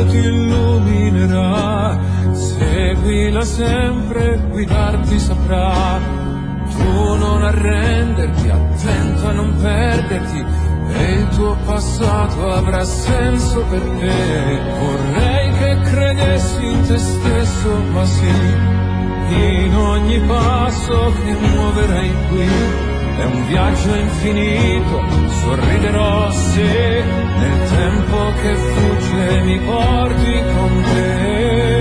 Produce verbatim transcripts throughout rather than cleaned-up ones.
ti illuminerà, seguila sempre, guidarti saprà. Tu non arrenderti, attento a non perderti, e il tuo passato avrà senso per te. Vorrei che credessi in te stesso, ma sì, in ogni passo che muoverai qui è un viaggio infinito, sorriderò se nel tempo che fugge mi porti con te.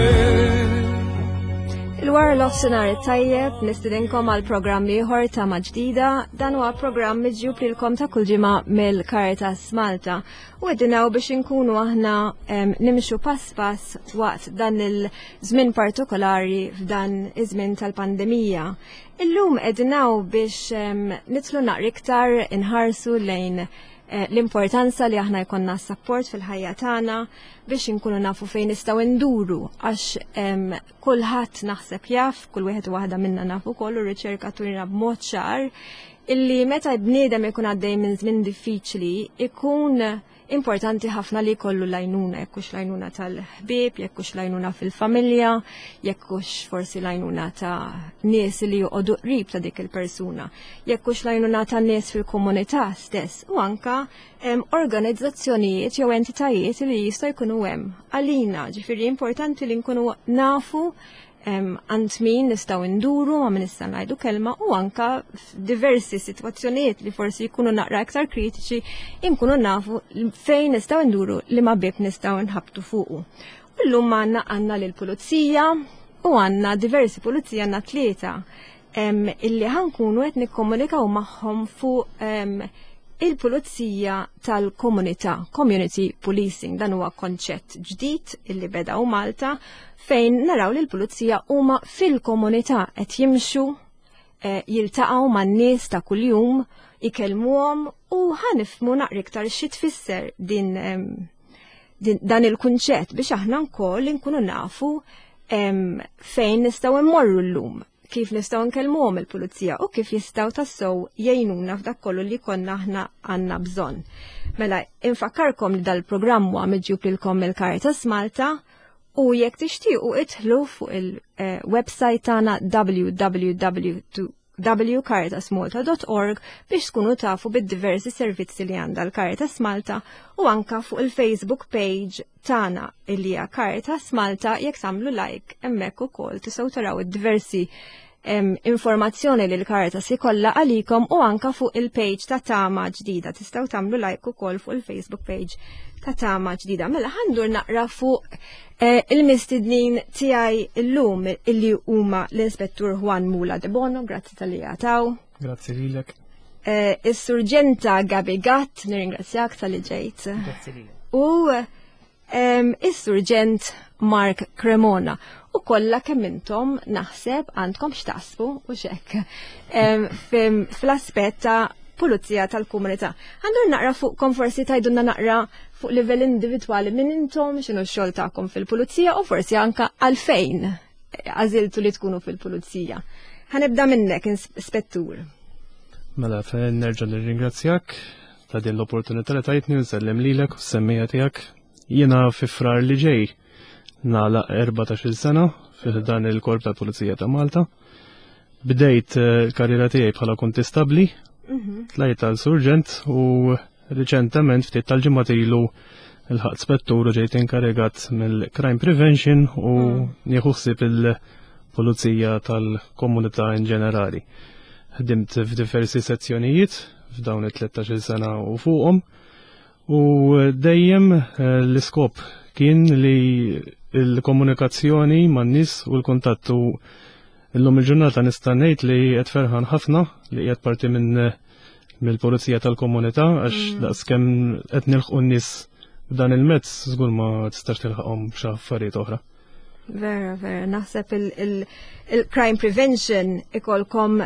Il-wara l-offsenar tajjeb nistidinkom għal programm ieħor ta' Maġdida. Dan huwa programm miġjub lilkom ta' kull ġimgħa mill-Caritas Malta. U għedinaw biex inkunu aħna nimxu pass pass waqt dan il-żmien partikolari f'dan iż-żmien tal-pandemija. Illum qegħdinaw biex nitlu naqra iktar inħarsu lejn l-importanza li aħna jkollna s-support fil-ħajja tagħna biex inkunu nafu fejn nistgħu nduru għax kulħadd naħseb jaf, kull wieħed u waħda minna nafu kollu riċerka turina b'mod ċar illi meta bniedem ikun għaddej minn żmien diffiċli ikun importanti ħafna li jkollu lajnuna, jekkux lajnuna tal-ħbieb, jekkux lajnuna fil-familja, jekkux forsi lajnuna ta' nies li joqogħdu qrib ta' dik il-persuna, jekkux lajnuna ta' nies fil-komunità stess, u anka organizzazzjonijiet jew entitajiet li jistgħu jkunu hemm għalina, ġifieri importanti li nkunu nafu għand min nistaw induru ma min nistaw ngħidu kelma u anka f'diversi situazzjonijiet li forsi jkunu naqra iktar kritiċi inkunu nafu fejn nistaw induru li ma bib nistaw nħabtu fuqu. U llum għandna għandna lill-pulizija u għandna diversi pulizija għandna tlieta illi ħankunu qed nikkomunikaw magħhom fuq il-pulizija tal-komunità, community policing, dan huwa konċett ġdid illi beda u Malta fejn naraw li l-pulizija huma fil-komunità qed jimxu jiltaqgħu man-nies ta' kuljum, ikellmuhom u ħanifhmu naqra iktar xi tfisser din dan il-kunċett biex aħna wkoll inkunu nafu fejn nistgħu immorru llum, kif nistgħu nkellmuhom il-pulizija u kif jistgħu tassew jgħinuna f'dak kollu li konna aħna għandna bżonn. Mela infakkarkom li dal-programm huwa miġjub lilkom il-Caritas Malta u jekk tixtiequ idħlu fuq il-website tagħna w w w dot w caritas malta dot org biex tkunu tafu bid-diversi servizzi li għandha l-Caritas Malta u anka fuq il-Facebook page tagħna li hija Caritas Malta jekk tagħmlu like hemmhekk ukoll tistgħu taraw id-diversi informazzjoni li l-Caritas ikollha għalikom u anka fuq il-page ta' Tama Ġdida. Tistgħu tagħmlu like ukoll fuq il-Facebook page ta' Tama Ġdida. Mela ħandur naqra fuq il-mistednin tiegħi llum illi huma l-Inspettur Juan Mula de Bono, grazzi tal-li għataw. Grazzi lilek. Is-Surġenta Gabi Gatt, nirringrazzjak tal-li ġejt. Grazzi lilek. U is-Surġent Mark Cremona. U kollha kemm intom naħseb għandkom x'taħsbu u x'hekk fl-aspett ta' pulizija tal-komunità. Għandur naqra fuqkom forsi tajdunna naqra fuq livell individwali minn intom x'inhu x-xogħol tagħkom fil-pulizija u forsi anka għalfejn għażiltu li tkunu fil-pulizija. Ħanibda minnek, Inspettur. Mela fejn nerġa' nirringrazzjak ta' din l-opportunità li tajtni u nsellem lilek u s-semmija tiegħek. Jiena fi frar li ġej nagħlaq erbatax-il sena fil dan il-Korp tal-Pulizija ta' Malta. Bdejt il-karriera tiegħi bħala kontistabbli, tlajt tal-surġent u riċentement ftit tal-ġimgħat ilu il-ħadd spettur u ġejt inkarigat mill-Crime Prevention u nieħu ħsieb il-Pulizija tal-Komunità in ġenerali. Ħdimt f'diversi sezzjonijiet f'dawn it-tlettax-il sena u fuqhom u dejjem l-iskop kien li il-komunikazzjoni man-nies u l-kuntattu illum il-ġurnata nista' ngħid li qed ferħan ħafna li qiegħed parti minn mill-Pulizija tal-Komunità għax daqskemm qed nilħqu n-nies b'dan il-mezz żgur ma tistax tilħaqhom b'xi affarijiet oħra. Vera, vera, naħseb il-crime prevention ikolkom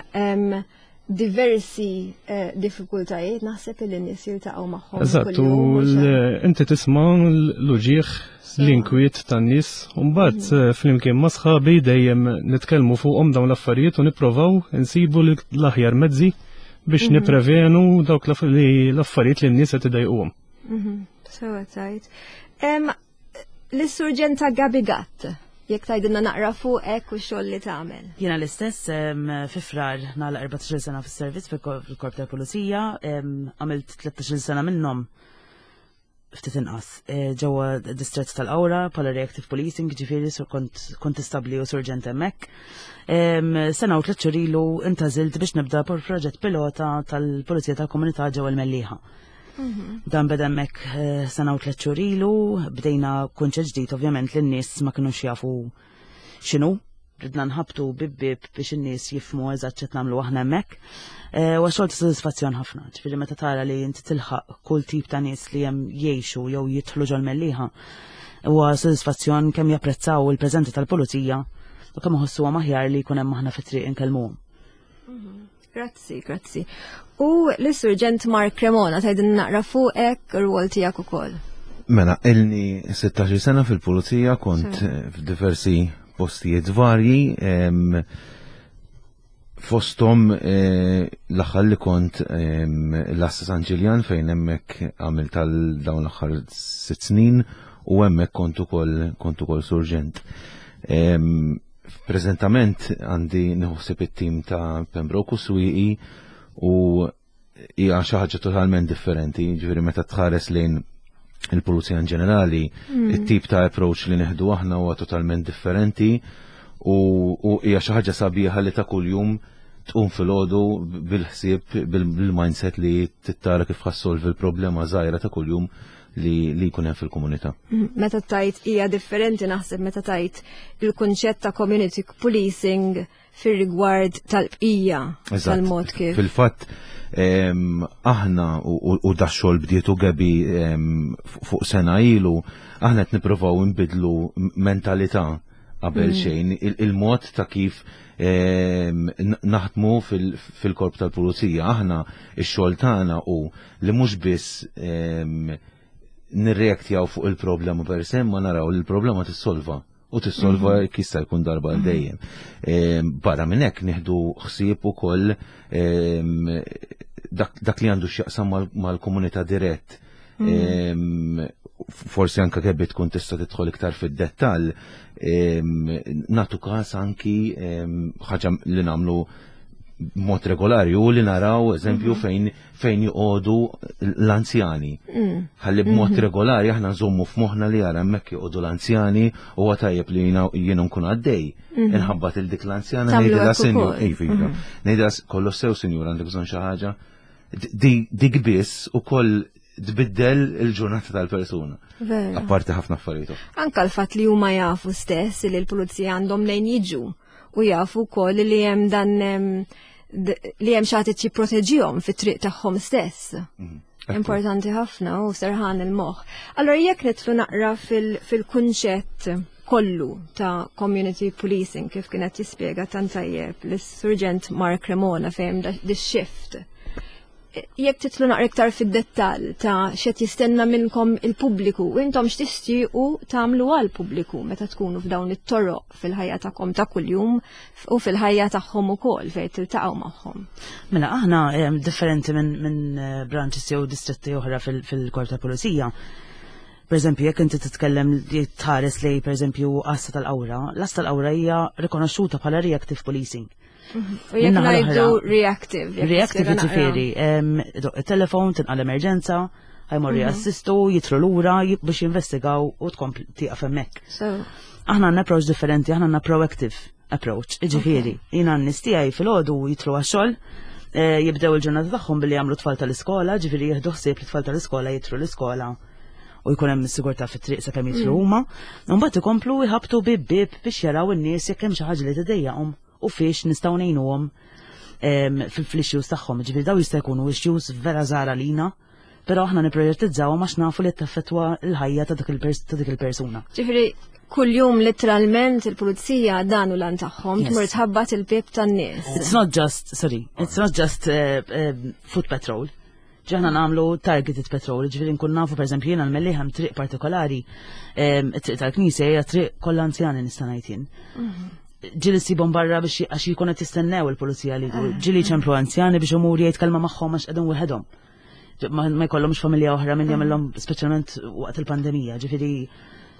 diversi diffikultajiet, naħseb il-nies jiltaqgħu magħhom. Eżatt, u inti tisma' l-uġieħ l-inkwiet tan-nies u mbagħad flimkien ma' sħabi dejjem nitkellmu fuqhom dawn l-affarijiet u nipprovaw insibu l-aħjar mezzi biex nipprevenu dawk l-affarijiet li n-nies qed idejquhom. Sewa tajt. l-surġenta Gabi Gatt, jekk tajdinna naqra fuq hekk u x-xogħol li tagħmel. Jiena l-istess fi frar nagħlaq erbatax-il sena fis-servizz fil-Korp tal-Pulizija, għamilt tlettax-il sena minnhom ftit inqas ġewwa distret tal-Awra bħala reactive policing, ġifieri kont istabbli u surġent hemmhekk. Sena u tliet xhur ilu intażilt biex nibda proġett pilota tal-Pulizija tal-Komunità ġewwa l-Mellieħa. Dan beda hemmhekk sena u tliet xhur ilu, bdejna kunċett ġdid ovvjament li n-nies ma kinux jafu x'inhu. Ridna nħabtu bib-bib biex in-nies jifhmu eżatt x'qed nagħmlu aħna hemmhekk. U xogħol ta' sodisfazzjon ħafna, ġifieri meta tara li inti tilħaq kull tip ta' nies li hemm jgħixu jew jidħlu ġol Mellieħa. Huwa sodisfazzjon kemm japprezzaw il-preżenza tal-pulizija u kemm iħossuha aħjar li jkun hemm aħna fit-triq inkellmuhom. Grazzi, grazzi. U l-Surġent Mark Cremona tgħidilna naqra fuq hekk ir-rwol tiegħek ukoll. Mela, ilni sittax-il sena fil-pulizija, kont f'diversi postijiet varji, fostom l-aħħar li kont l-Assa San Ġiljan fejn hemmhekk għamil tal-dawn l-aħħar sitt snin u hemmhekk kont ukoll kont ukoll surġent. Preżentament għandi nħossib it-tim ta' Pembroke u Swieqi u hija xi ħaġa totalment differenti, ġifieri meta tħares lejn il-Pulizija ġenerali, it-tip ta' approach li neħdu aħna huwa totalment differenti u hija xi ħaġa sabiħa li ta' kuljum tqum filgħodu bil-ħsieb bil-mindset li tittara kif ħassolvi l-problema żgħira ta' kuljum li li jkun hemm fil-komunità. Meta tajt hija differenti naħseb meta tajt il-kunċett ta' community policing fir-rigward tal-bqija tal-mod kif. Fil-fatt aħna u dax-xogħol bdietu Gabi fuq sena ilu, aħna qed nippruvaw inbidlu mentalità qabel xejn, il-mod ta' kif naħdmu fil-korp tal-pulizija. Aħna x-xogħol tagħna u li mhux biss nirreaktjaw fuq il-problema per se, ma naraw li l-problema tissolva u tissolva kista jkun darba għal dejjem. Barra minn hekk nieħdu ħsieb ukoll dak li għandu x'jaqsam mal-komunità dirett. Forsi anke Gabi tkun tista' tidħol iktar fid-dettall, nagħtu każ anki ħaġa li nagħmlu mod regolari u li naraw eżempju fejn fejn joqogħdu l-anzjani. Ħalli b'mod regolari aħna nżommu f'moħħna li jara hemmhekk joqogħdu l-anzjani u huwa tajjeb li jiena nkun għaddej. Inħabbat il dik l-anzjana ngħidilha sinjur, iva, ngħidilha kollu sew sinjur għandek bżonn xi ħaġa. Dik biss ukoll tbiddel il-ġurnata tal-persuna. Apparti ħafna affarijiet. Anke l-fatt li huma jafu stess li l-pulizija għandhom lejn jiġu u jafu wkoll li hemm dan li hemm xi ħadd jipproteġihom fit-triq tagħhom stess. Importanti ħafna u serħan il-moħħ. Allora jekk nitlu naqra fil-kunċett kollu ta' community policing kif kienet jispjega tant tajjeb lis-Surġent Mark Cremona fejn dis-shift. Jekk titlu naqra iktar fid-dettall ta' x'qed jistenna minnkom il-pubbliku u intom x'tixtiequ tagħmlu għall-pubbliku meta tkunu f'dawn it-toroq fil-ħajja tagħkom ta' kuljum u fil-ħajja tagħhom ukoll fejn tiltaqgħu magħhom. Mela aħna differenti minn branches jew distretti oħra fil-Korp tal-Pulizija. Pereżempju, jekk inti titkellem li tħares lej pereżempju Assa tal-Awra, l-Assa tal-Awra hija rikonoxxuta bħala reactive policing. U jekk ngħidu reactive. Reactive ġifieri, il-telefon tinqal emerġenza, ħajmorru jassistu, jitru lura biex jinvestigaw u tkompli tieqaf hemmhekk. Aħna għandna approach differenti, aħna għandna proactive approach. Ġifieri, jiena n-nies tiegħi filgħodu jitlu għax-xogħol, jibdew il-ġurnata tagħhom billi jagħmlu tfal tal-iskola, ġifieri jieħdu ħsieb li tfal tal-iskola jitru l-iskola u jkun hemm is-sigurtà fit-triq sakemm jitlu huma. Mbagħad ikomplu jħabtu bib-bib biex jaraw in-nies jekk hemm xi ħaġa li tidejjaqhom u fiex nistgħu ngħinuhom fil-issues tagħhom. Ġifieri daw jista' jkunu issues vera żgħar għalina, però aħna nipprojettizzawhom għax nafu li taffettwa l-ħajja ta' dik il-persuna. Ġifieri kuljum letteralment il-pulizija dan u lan tagħhom tmur tħabbat il-bib tan-nies. It's not just, sorry, it's not just foot patrol. Ġaħna nagħmlu targeted patrol, ġifieri nkun nafu pereżempju jiena l-Mellieħa triq partikolari, triq tal-Knisja hija triq kollha anzjani nista' ngħid jien. Ġili sibhom barra biex għax jkun qed jistennew il-pulizija li ġili ċemplu anzjani biex imur jgħid kelma magħhom għax qegħdin wieħedhom. Ma jkollhomx familja oħra min jagħmilhom speċjalment waqt il-pandemija, ġifieri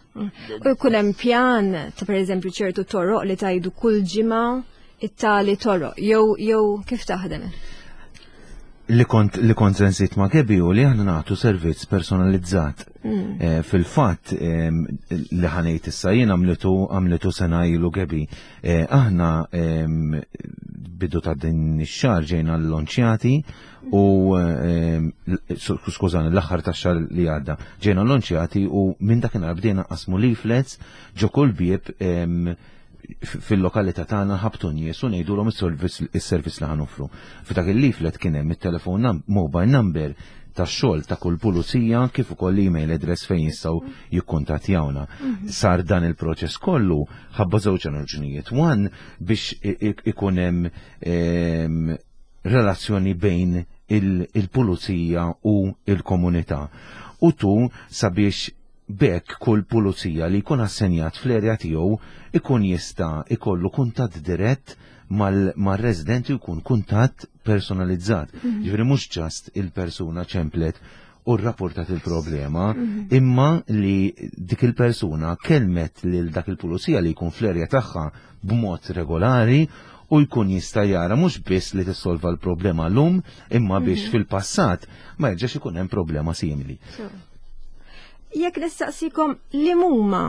U jkun hemm pjan ta' pereżempju ċertu toroq li tajdu kull ġimgħa it-tali toroq jew jew kif taħdem? Li kont li kont nżid ma' Gebi u li aħna nagħtu servizz personalizzat. Eh, Fil-fatt em, li ħanejt issa jien għamlitu għamlitu sena ilu Gebi. Eh, Aħna em, bidu ta' din ix-xahar ġejna l-lonċjati u em, l- su- skużani l-aħħar tax-xahar li għadda ġejna l-lonċjati u minn dakinhar bdejna qasmu leaflets ġo kull bieb em, f- fil-lokalità tagħna ħabtu nies u ngħidulhom is-servizz is-servizz li ħanofru. F'dak il-leaflet kien hemm it-telefon num- mobile number tax-xogħol ta' kull pulizija kif ukoll l-email address fejn jistgħu jikkuntattjawna. Sar dan il-proċess kollu ħabba żewġ raġunijiet. One biex i- i- ikun hemm em, relazzjoni bejn il- il-pulizija u il-komunità. U tu sabiex bekk kull pulizija li jkun assenjat fl-erja tiegħu ikun jista' ikollu kuntatt dirett mal-residenti u jkun kuntatt personalizzat. Ġifieri mhux ġast il-persuna ċemplet u rrapportat il-problema, imma li dik il-persuna kelmet lil dak il-pulizija li jkun fl-erja tagħha b'mod regolari u jkun jista' jara mhux biss li tissolva l-problema llum imma biex fil-passat ma jerġax ikun hemm problema simili. Jekk nistaqsikom li huma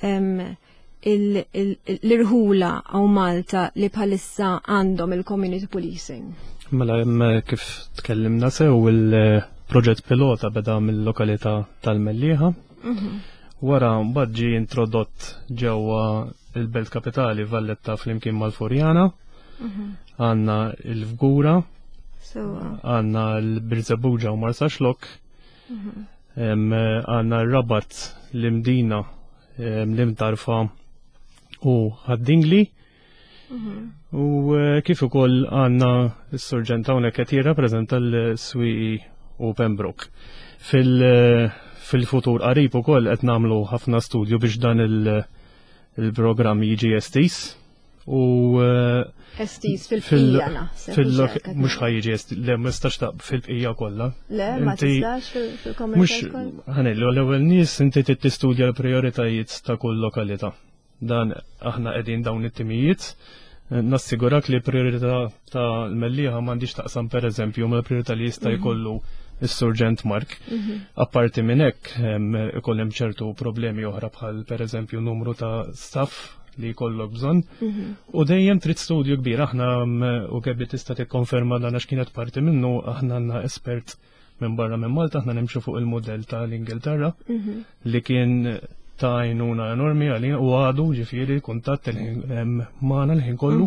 l-irħula għaw Malta li bħalissa għandhom il-community policing? Mela hemm kif tkellimna sew il-proġett pilota beda mill-lokalità tal-Mellieħa. Wara mbagħad ġie introdott ġewwa il-Belt Kapitali Valletta flimkien mal-Furjana. Għandna il-Fgura, għandna l-Birżebbuġa u Marsaxlok. Għandna r-Rabat l-Imdina l-Imtarfa u ħaddingli. U eh, kif ukoll għandna s-surġent hawnhekk qed jirrappreżenta l-Swieqi u Pembroke. Fil- eh, Fil-futur qarib ukoll qed nagħmlu ħafna studju biex dan il- il-programm jiġi estis u eh, Estis fil- fil-bqija naħseb. fil- mhux hekk. mhux ħajjiġi estis, le ma nistax taq fil-bqija kollha. Le, ma Inti- tistax fil- Mux, fil-commercial kollha? ħanillu, l-ewel nis inti tistudja l-prioritajiet ta' kull lokalita. Dan aħna qegħdin dawn it-timijiet. Nassigurak li priorità ta' l-Mellieħa m'għandix taqsam per eżempju ma' l-priorità li jista' jkollu is-Surġent Mark. Apparti minn hekk hemm ikoll hemm ċertu problemi oħra bħal per eżempju numru ta' staff li jkollok bżonn. U dejjem trid studju kbir. Aħna mm, u Gebi tista' tikkonferma dan għax kienet parti minnu aħna għandna espert minn barra minn Malta, aħna nimxu fuq il-modell ta' l-Ingilterra li kien ta' għajnuna enormi għalina u għadu ġifieri kuntatt maħna l-ħin kollu.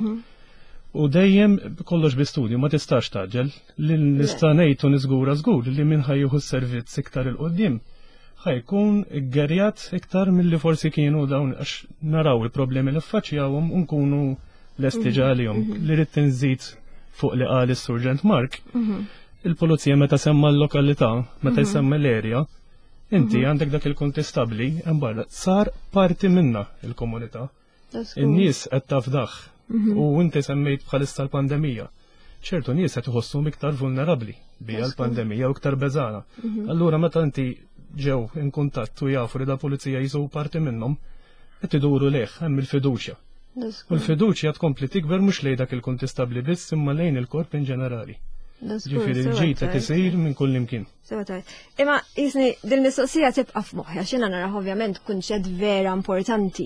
U dejjem kollox bi studju ma tistax taġġel li nista' ngħid u niżgura żgur li min ħajjuħu s-servizz iktar il-qoddim ħajkun gerjat iktar milli forsi kienu dawn għax naraw il-problemi li ffaċċjawhom u nkunu lesti ġalihom. Li rrid tinżid fuq li qal is-Surġent Mark, il-pulizija meta semma l-lokalità, meta jsemma l-erja, inti għandek dak il-kontestabli, imbarra sar parti minna il-komunità. In-nies qed tafdaħ u inti semmejt bħalissa l-pandemija. ċertu nies qed iħossuhom iktar vulnerabbli bija l-pandemija u iktar beżana. Allura meta inti ġew in kuntatt u jafu li da pulizija jiżu parti minnhom, qed iduru leħ hemm il-fiduċja. U l-fiduċja tkompli tikber mhux lejn dak il-kontestabli biss imma lejn il-korp in ġenerali. Ġifieri l-ġid qed isir minn kull imkien. Imma jisni dil-mistoqsija tibqa' f'moħħi għax jiena nara ovvjament kunċett vera importanti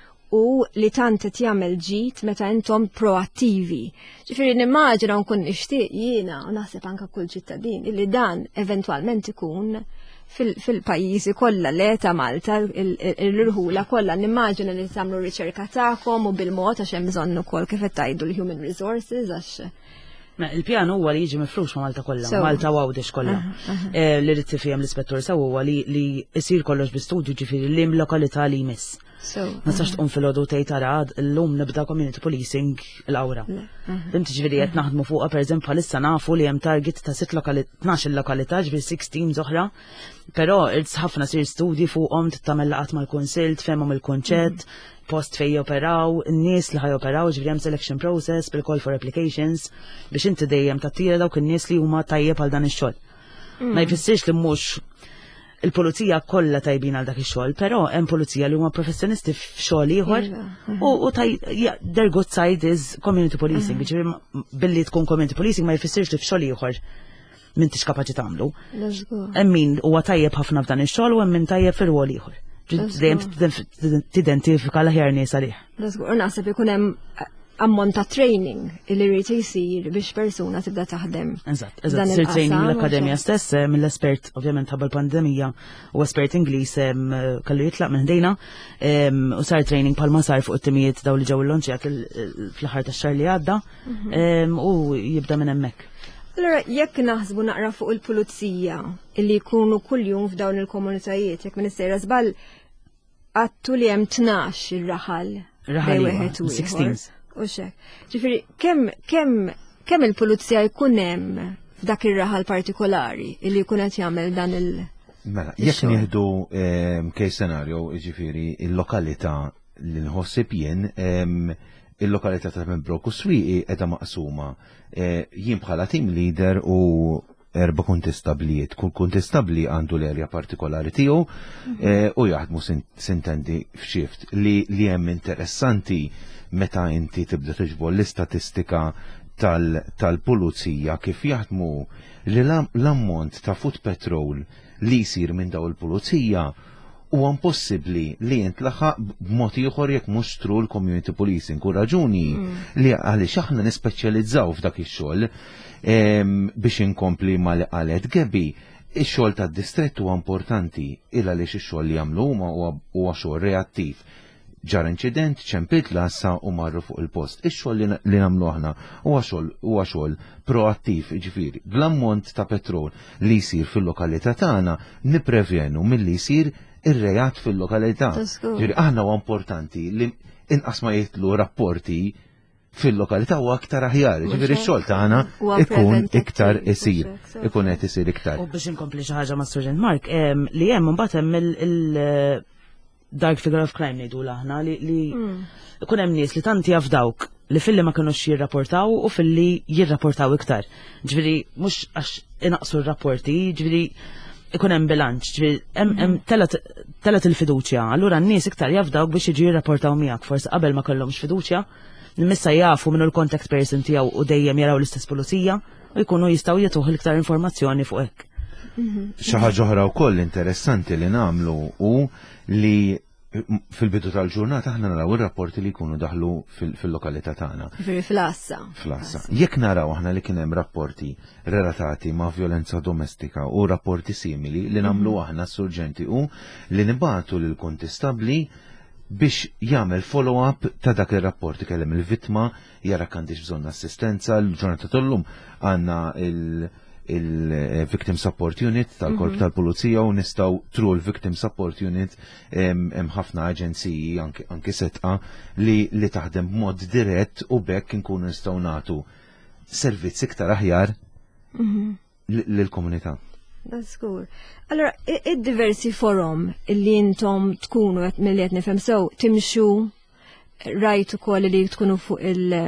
u li tant qed jagħmel ġid meta intom proattivi. Ġifieri nimmaġina nkun nixtieq jiena u naħseb anke kull ċittadin li dan eventwalment ikun fil-pajjiżi kollha le ta' Malta l-irħula kollha nimmaġina li tagħmlu riċerka tagħkom u bil-mod għax hemm bżonn ukoll kif qed tgħidu l-human resources għax Il-pjan huwa li jiġi mifrux ma' Malta kollha, Malta għawdex kollha. Li rrid tifhem l-ispettur sew huwa li jsir kollox bi studju ġifieri li lokalità li jmiss. Ma sax tqum fil-għodu tgħid tara llum nibda community policing l-awra. Inti ġifieri qed naħdmu fuqha pereżempju bħalissa nafu li hemm target ta' tnax-il lokalità ġifieri six teams oħra, però irid ħafna sir studji fuqhom tagħmel laqgħat mal-kunsill, tfehmhom il-kunċett, post fej operaw, n-nies li ħaj operaw, ġifieri hemm selection process bil-call for applications biex inti dejjem tattira dawk in-nies li huma tajjeb għal dan ix-xogħol. Ma jfissirx li mhux il-pulizija kollha tajbin għal dak ix-xogħol, però hemm pulizija li huma professjonisti f'xogħol ieħor u their good side is community policing, biċi billi tkun community policing ma jfissirx li f'xogħol ieħor m'intix kapaċi tagħmlu. Hemm min huwa tajjeb ħafna f'dan ix-xogħol u hemm min tajjeb fir-rwol ieħor. Dejjem tidentifika l-aħjar nies għalih. U naħseb ikun hemm ammont ta' training li rrid jsir biex persuna tibda taħdem. Eżatt, eżatt, sir training mill-Akkademja stess, mill-espert ovvjament ħabba l-pandemija u espert Ingliż kellu jitlaq minn ħdejna u sar training palma sar fuq it-timijiet daw li ġew il-lonċjat fl-aħħar tax-xahar li għadda u jibda minn hemmhekk. Allora, jekk naħsbu naqra fuq il-pulizija illi jkunu kuljum f'dawn il-komunitajiet, jekk Ministera żball għattu li hemm tnax ir-raħal. Raħal sixteen. U xek. Ġifiri, kemm kemm kemm il-pulizija jkun hemm f'dak ir-raħal partikolari illi jkun qed jagħmel dan il- Mela, jekk nieħdu case scenario, ġifiri, il-lokalità li nħossib jien, il-lokalità ta' Pembroke u Swieqi qiegħda maqsuma. Jien bħala team leader u erba' kontestablijiet, kull kontestabli għandu l-erja partikolari tiegħu u jaħdmu sintendi f'xift li hemm interessanti meta inti tibda tiġbor l-istatistika tal-pulizija kif jaħdmu li l-ammont ta' foot patrol li jsir minn daw il-pulizija huwa impossibbli li jintlaħaq b'mod ieħor jekk mhux tru l-community policing u raġuni li għaliex aħna nispeċjalizzaw f'dak ix-xogħol biex inkompli mal qalet Gebi. Ix-xogħol tad-distrett huwa importanti il għaliex ix-xogħol li jagħmlu huma huwa xogħol reattiv. Ġar inċident, ċempit lassa u marru fuq il-post. Ix-xogħol li nagħmlu aħna huwa xogħol huwa xogħol proattiv, ġifieri. Bl-ammont ta' petrol li jsir fil-lokalità tagħna nipprevenu milli jsir ir-rejat fil-lokalità. Ġifieri aħna huwa importanti li inqas ma jitlu rapporti fil-lokalità huwa aktar aħjar. Ġifieri x-xogħol tagħna ikun iktar isir, ikun qed isir iktar. U biex inkompli xi ħaġa ma' Sergeant Mark, li hemm imbagħad hemm il- dark figure of crime nejdu laħna li ikun hemm nies li tanti jaf dawk li filli ma kinux jirrapportaw u filli jirrapportaw iktar. Ġifieri mhux għax inaqsu r-rapporti, ġifieri ikun hemm bilanċ, ġifieri hemm telet il-fiduċja, allura n-nies iktar jaf dawk biex jiġu jirrapportaw miegħek, forsi qabel ma kellhomx fiduċja, nimissa jafu minnu l-contact person tiegħu u dejjem jaraw l-istess pulizija u jkunu jistgħu jagħtuh iktar informazzjoni fuq hekk. Xi ħaġa oħra wkoll interessanti li nagħmlu u li fil-bidu tal-ġurnata aħna naraw ir-rapporti li jkunu daħlu fil-lokalità tagħna. Fil-flassa. Flassa. Jekk naraw aħna li kien hemm rapporti relatati ma' violenza domestika u rapporti simili li nagħmlu aħna s-surġenti u li nibagħtu lil kontestabbli biex jagħmel follow-up ta' dak ir-rapporti kellem il-vittma jara kandix bżonn assistenza l-ġurnata tollum għandna il- il-Victim Support Unit tal-Korp tal-Pulizija u nistaw tru l-Victim Support Unit hemm ħafna aġenziji anki setqa li li taħdem b'mod dirett u bekk inkunu nistgħu nagħtu servizz iktar aħjar lill-komunità. That's cool. Allora, id-diversi forum li intom tkunu milli qed nifhem sew timxu rajt ukoll li tkunu fuq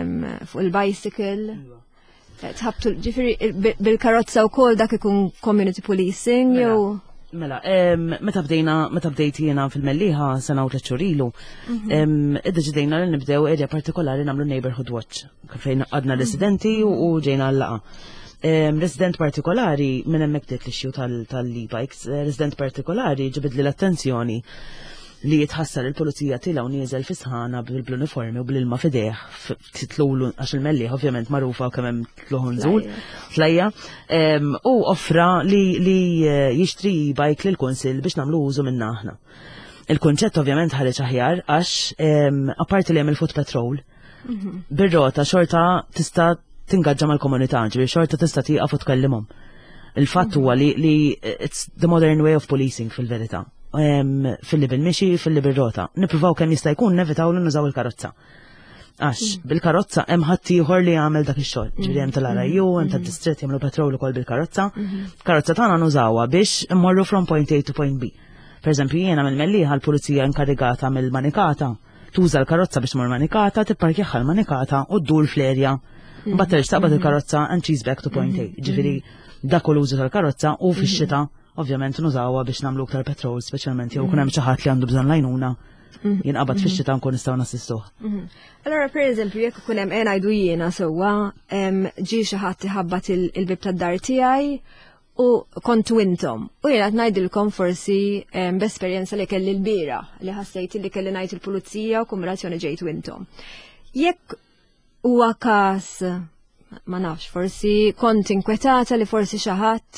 il-bicycle. Tħabtu ġifiri bil-karozza u kol dak ikun community policing jew? Mela, meta bdejna, meta bdejt jiena fil-Melliħa sena u tleċċurilu, id-deċidejna li nibdew erja partikolari namlu neighborhood watch. Fejn għadna residenti u ġejna l-laqa. Resident partikolari minn hemmhekk bdejt l-issue tal-e-bikes, resident partikolari ġibed li l-attenzjoni li jitħassar il-pulizija tilaw nieżel fisħana bil-uniformi u bil-ilma fideħ titlulu għax il-Melliħ ovvjament marufa kemm hemm tluħu nżul tlajja u offra li jixtri bajk lil kunsill biex nagħmlu użu minna aħna. Il-kunċett ovvjament ħareġ aħjar għax apparti li hemm il-foot patrol bir-rota xorta tista' tingaġġa mal-komunità, ġifieri xorta tista' tieqaf u tkellimhom. Il-fatt huwa li it's the modern way of policing fil-verità. Fil-li bil-mixi, fil-li bil-rota. Nipruvaw kemm jista' jkun nevitaw li nużaw il-karozza. Għax, bil-karozza hemm ħadd ieħor li jagħmel dak ix-xogħol. Ġifieri hemm tal-R I U, hemm tad-distrett jagħmlu patrol ukoll bil-karozza. Karozza tagħna nużawha biex immorru from point A to point B. Pereżempju jiena mill-Melliħa l-pulizija inkarigata mill-Manikata tuża l-karozza biex tmur Manikata, tipparkjaħħa l-Manikata u ddur fl-erja. Mbagħad terġa' taqbad il-karozza and she's back to point A. Ġifieri dak l-użu tal-karozza u fix-xita ovvjament nużawha biex nagħmlu aktar petrol, speċjalment jew kun hemm xi ħadd li għandu bżonn lajnuna jinqabad fix-xita nkun nistgħu nassistuh. Allora pereżempju jekk ikun hemm ngħidu jiena sewwa ġie xi ħadd iħabbat il-bib tad-dar tiegħi u kontu intom. U jiena qed ngħidilkom forsi b'esperjenza li kelli l-bira li ħassejt li kelli ngħid il-pulizija u kombinazzjoni ġejtu intom. Jekk huwa każ ma nafx, forsi kont inkwetata li forsi xi ħadd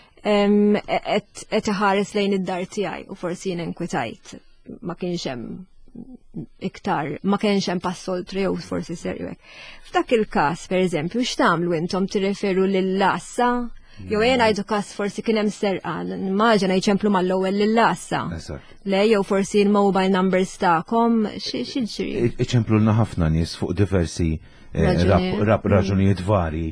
qed iħares lejn id-dar tiegħi u forsi jiena inkwetajt. Ma kienx hemm iktar, ma kienx hemm passoltri jew forsi serju hekk. F'dak il-każ pereżempju x'tagħmlu intom tirreferu lil-lassa? Jew jien ngħidu każ forsi kien hemm serqa, immaġina jċemplu mal-ewwel lil-lassa. Le jew forsi l-mobile numbers tagħkom xi ġri. Iċemplulna ħafna nies fuq diversi raġunijiet vari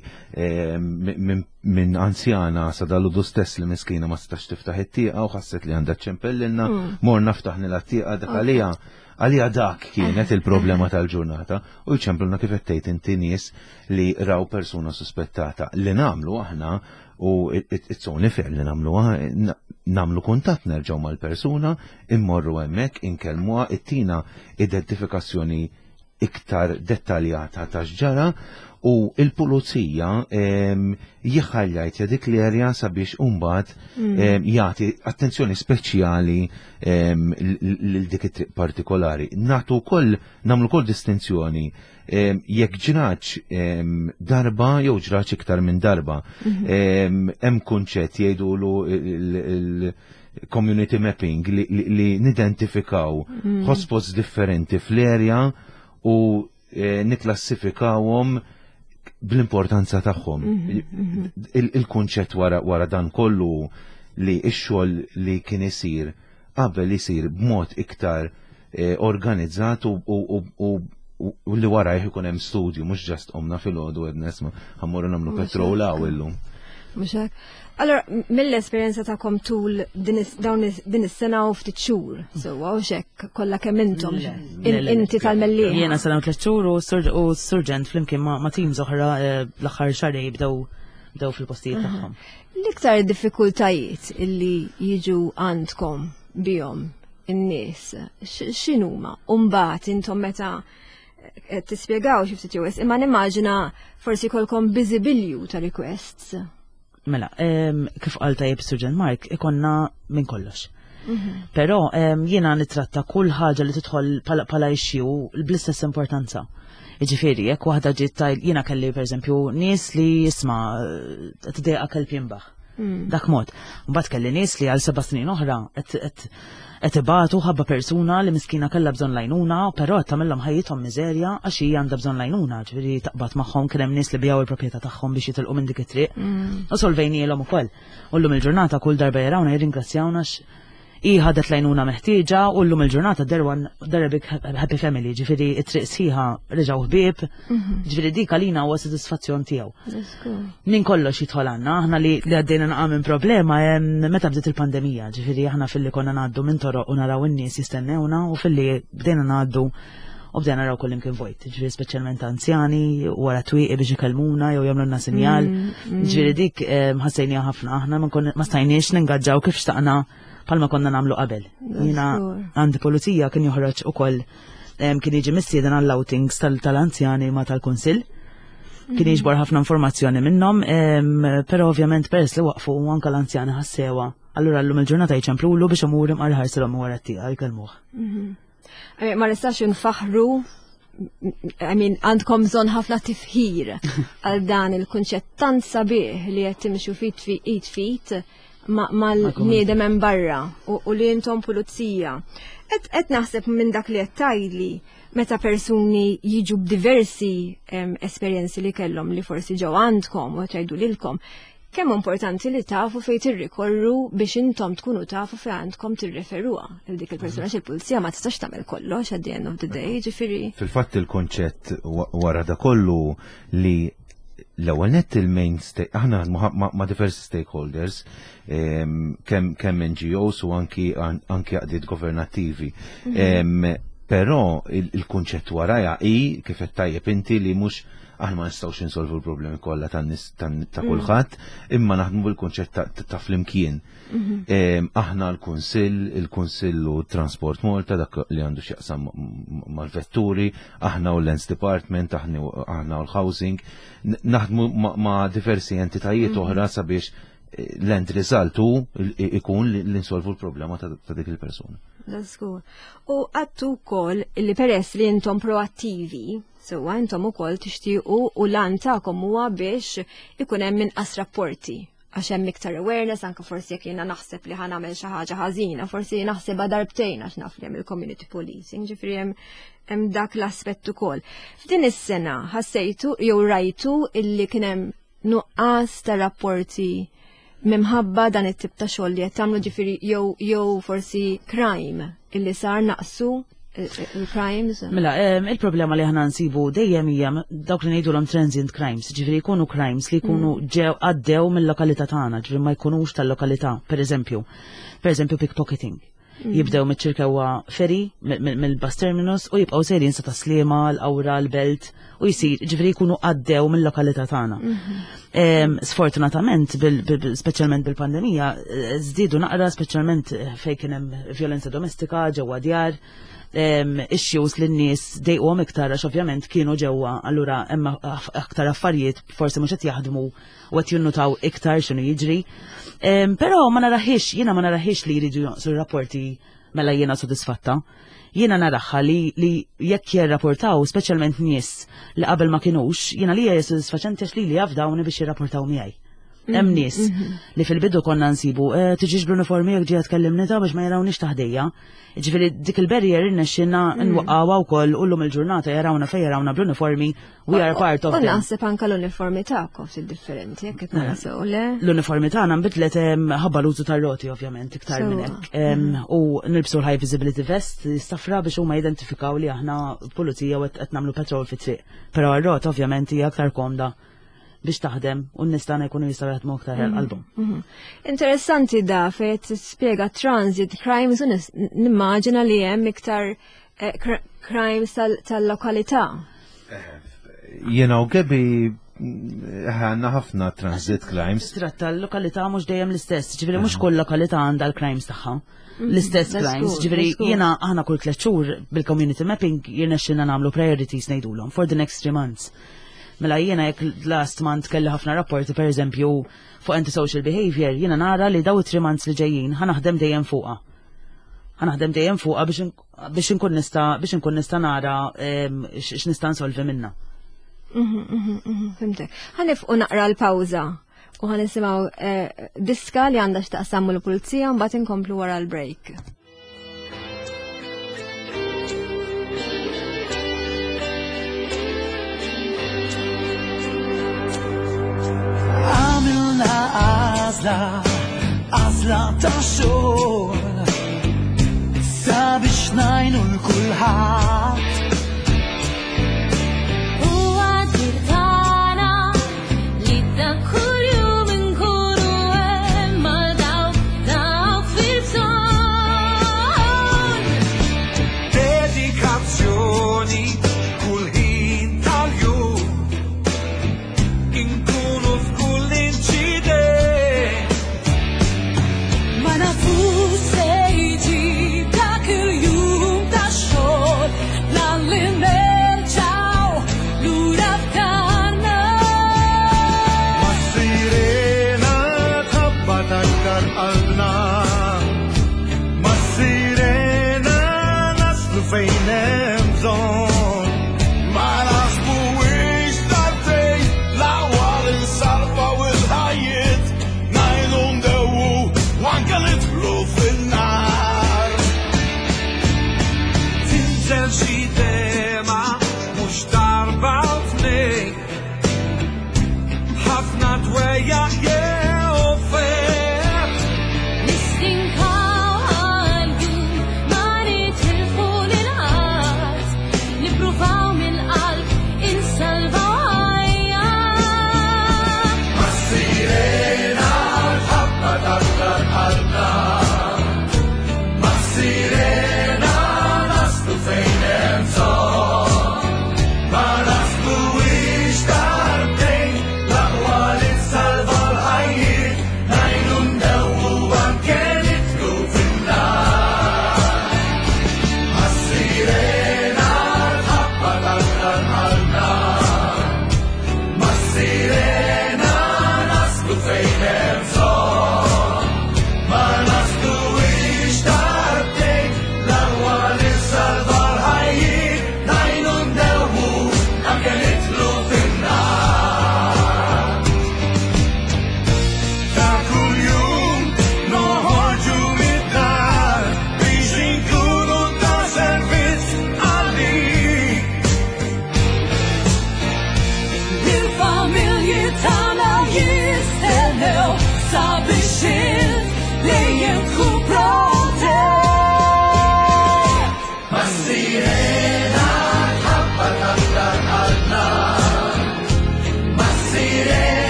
minn anzjana sa daludu stess li miskina ma stax tiftaħ it-tieqa u ħasset li għandha ċempellilna, mor naftaħni l-tieqa dak għalija għalija dak kienet il-problema tal-ġurnata u jċempluna kif qed inti nies li raw persuna suspettata li nagħmlu aħna u it-tsoni fiq li nagħmlu namlu kuntatt nerġgħu mal-persuna, immorru hemmhekk inkellmuha ittina identifikazzjoni iktar dettaljata ta' xġara u il-pulizija jħalljajt jadik l-erja sabiex umbat jagħti attenzjoni speċjali lil dik it-triq partikolari. Natu koll, namlu koll distinzjoni jekk ġraċ darba jew ġraċ iktar minn darba. Hemm kunċett jgħidulu il-community mapping li nidentifikaw hotspots differenti fl-erja u niklassifikawhom bl-importanza tagħhom. Il-kunċett wara dan kollu li x-xogħol li kien isir qabel isir b'mod iktar organizzat u li wara ikun hemm studju mhux ġast omna fil-għodu qed nesma' ħammorru nagħmlu petrol hawn illum. Mhux hekk. Allora, mill-esperjenza tagħkom tul din is-sena u ftit xhur, sewwa u xekk kollha kemm intom inti tal-mellieħ. Jiena sena u tliet xhur u s-surġent flimkien ma' tim oħra l-aħħar xahrej bdew bdew fil-postijiet tagħhom. L-iktar diffikultajiet illi jiġu għandkom bihom in-nies x'inhuma? U mbagħad intom meta tispjegaw xi ftit jew imma nimmaġina forsi kolkom busy bilju ta' requests. Mela, kif qal tajjeb Surgeon Mark, ikonna minn kollox. Però jiena nitratta kull ħaġa li tidħol bħala issue bl-istess importanza. Jiġifieri, jekk waħda ġiet tajl, jiena kelli pereżempju nies li jisma' tidejqa kelb jinbaħ. Dak mod. Mbagħad kelli nies li għal seba' snin oħra qed ibatu ħabba persuna li miskina kellha bżonn lajnuna, però qed tagħmilhom ħajjithom miżerja għax hija għandha bżonn lajnuna, ġifieri taqbad magħhom kien hemm nies li bijaw il-proprjetà tagħhom biex jitilqu minn dik it-triq. U solvejnielhom ukoll. U llum il-ġurnata kull darba jarawna jirringrazzjawna i ħadet lajnuna meħtieġa u llum il-ġurnata there a big happy family, ġifieri it-triq sħiħa reġgħu ħbieb, ġifieri dik għalina huwa sodisfazzjon tiegħu. Min kollox jidħol għandna, aħna li għaddejna naqa' minn problema meta bdiet il-pandemija, ġifieri aħna filli konna ngħaddu minn toroq u naraw in-nies jistennewna u filli bdejna ngħaddu u bdejna naraw kull imkien vojt, ġifieri speċjalment anzjani wara twieqi biex ikellmuna jew jagħmlulna sinjal, ġifieri dik ħassejniha ħafna aħna ma stajniex ningaġġaw kif xtaqna palma konna namlu qabel. Jina għandi pulizija kien joħroġ ukoll kien jiġi missieden għall-outings tal-anzjani ma tal-kunsill. Kien jiġbor ħafna informazzjoni minnhom, però ovvjament peress li waqfu anke l-anzjani ħassewa. Allura llum il-ġurnata jċemplulu biex imur imqar ħarsilhom wara t-tieqa jkellmuh. Ma nistax infaħru għandkom bżonn ħafna tifħir għal dan il-kunċett tant sabiħ li qed timxu fit fit fit mal-niedem hemm barra u li intom pulizija. Qed naħseb minn dak li qed tgħidli meta persuni jiġu b'diversi esperjenzi li kellhom li forsi ġew għandkom u tgħidu lilkom, kemm importanti li tafu fejn tirrikorru biex intom tkunu tafu fejn għandkom tirreferuha il dik il-persuna x'il-pulizija ma tistax tagħmel kollox at the end of the day, ġifieri. Fil-fatt il-konċett wara da kollu li l-ewwel nett il-main stake, aħna ma' diversi stakeholders, kemm N G Os u anki għaqdiet governattivi. Però il-kunċett waraja hi kif qed tajjeb inti li mhux aħna ma nistgħux insolvu l-problemi kollha tan-nies ta' kulħadd, imma naħdmu bil-kunċett ta' flimkien. Aħna l-Kunsill, il-Kunsill u Transport Malta dak li għandu x'jaqsam mal-vetturi, aħna u l-Lens Department, aħna u l-Housing, naħdmu ma' diversi entitajiet oħra sabiex l-end result hu ikun li nsolvu l-problema ta' dik il-persuna. Daskur. U għattu kol li peress li intom proattivi, sewa intom ukoll tixtiequ u lan tagħkom huwa biex ikun hemm inqas rapporti. Għax hemm iktar awareness anke forsi jekk jiena naħseb li ħanagħmel xi ħaġa ħażina, forsi naħsebha darbtejn għax naf li hemm il-community policing, ġifieri hemm hemm dak l-aspett ukoll. F'din is-sena ħassejtu jew rajtu illi kien hemm nuqqas ta' rapporti mimħabba dan it-tip ta' xogħol li qed tagħmlu ġifieri jew jew forsi crime illi sar naqsu il-crimes. Mela, il-problema li ħana nsibu dejjem hija dawk li ngħidulhom transient crimes, ġifieri jkunu crimes li jkunu ġew għaddew mill-lokalità tagħna, ġifieri ma jkunux tal-lokalità, pereżempju, pereżempju pickpocketing. Jibdew miċ-ċirkewwa ferry mill-bus terminus u jibqgħu sejrin sa taslima l-awra l-belt u jsir ġifieri jkunu għaddew mill-lokalità tagħna. Sfortunatament, speċjalment bil-pandemija, żdiedu naqra speċjalment fejn kien hemm vjolenza domestika ġewwa djar, issues li n-nies dejqhom iktar għax ovvjament kienu ġewwa, allura hemm aktar affarijiet forsi mhux qed jaħdmu u qed jinnutaw iktar x'inhu jiġri. Però ma naraħiex, jiena ma naraħiex li jridu jonqsu r-rapporti mela jiena sodisfatta. Jiena naraħħa li jekk jirrapportaw, speċjalment nies li qabel ma kinux, jiena li hija sodisfaċenti għax li li jafdawni biex jirrapportaw miegħi. Hemm nies li fil-bidu konna nsibu tiġix bl-uniformi jekk ġie tkellimni ta' biex ma jarawniex taħdejja. Ġifieri dik il-barrier irnexxinna nwaqgħuha wkoll u llum il-ġurnata jarawna fejn jarawna bl-uniformi we are part of them. U naħseb anke l-uniformi tagħkom ftit differenti jekk qed narasew le. L-uniformi tagħna nbidlet ħabba l-użu tar-roti ovvjament iktar minn hekk. U nilbsu l-high visibility vest stafra biex huma jidentifikaw li aħna pulizija u qed nagħmlu patrol fit-triq. Però r-rot ovvjament hija aktar komda biex taħdem u n-nistana jkunu jistaw jaħdmu aktar għal-qalbhom. Interessanti da fejn tispjega transit crimes u nimmaġina li hemm iktar crimes tal-lokalità. Jiena u gebi ħanna ħafna transit crimes. Tratta l-lokalità mhux dejjem l-istess, ġifieri mhux kull lokalità għandha l-crimes tagħha. L-istess crimes, ġifieri jiena aħna kull tliet xhur bil-community mapping jirnexxilna nagħmlu priorities ngħidulhom for the next three months. Mela jiena jekk last month kelli ħafna rapporti pereżempju fuq antisocial behavior, jiena nara li daw it-three months li ġejjin ħanaħdem dejjem fuqha. Ħanaħdem dejjem fuqha biex inkun nista' biex inkun nista' nara x'nista' nsolvi minnha. Fimtek. Ħanifqu naqra l-pawża u ħanisimgħu diska li għandha x'taqsam mal-pulizija mbagħad inkomplu wara l-break. Għazla, għazla ta' xogħol sabiex ngħinu l-kulħadd. Huwa dir tagħna li ta' kull jum inkunu hemm ma' dawk dawk fil-bżonn. Dedikazzjoni kull ħin tal-jum inkunu f'kull Nistinkaw għal-jum ma nitilfu l-ħar.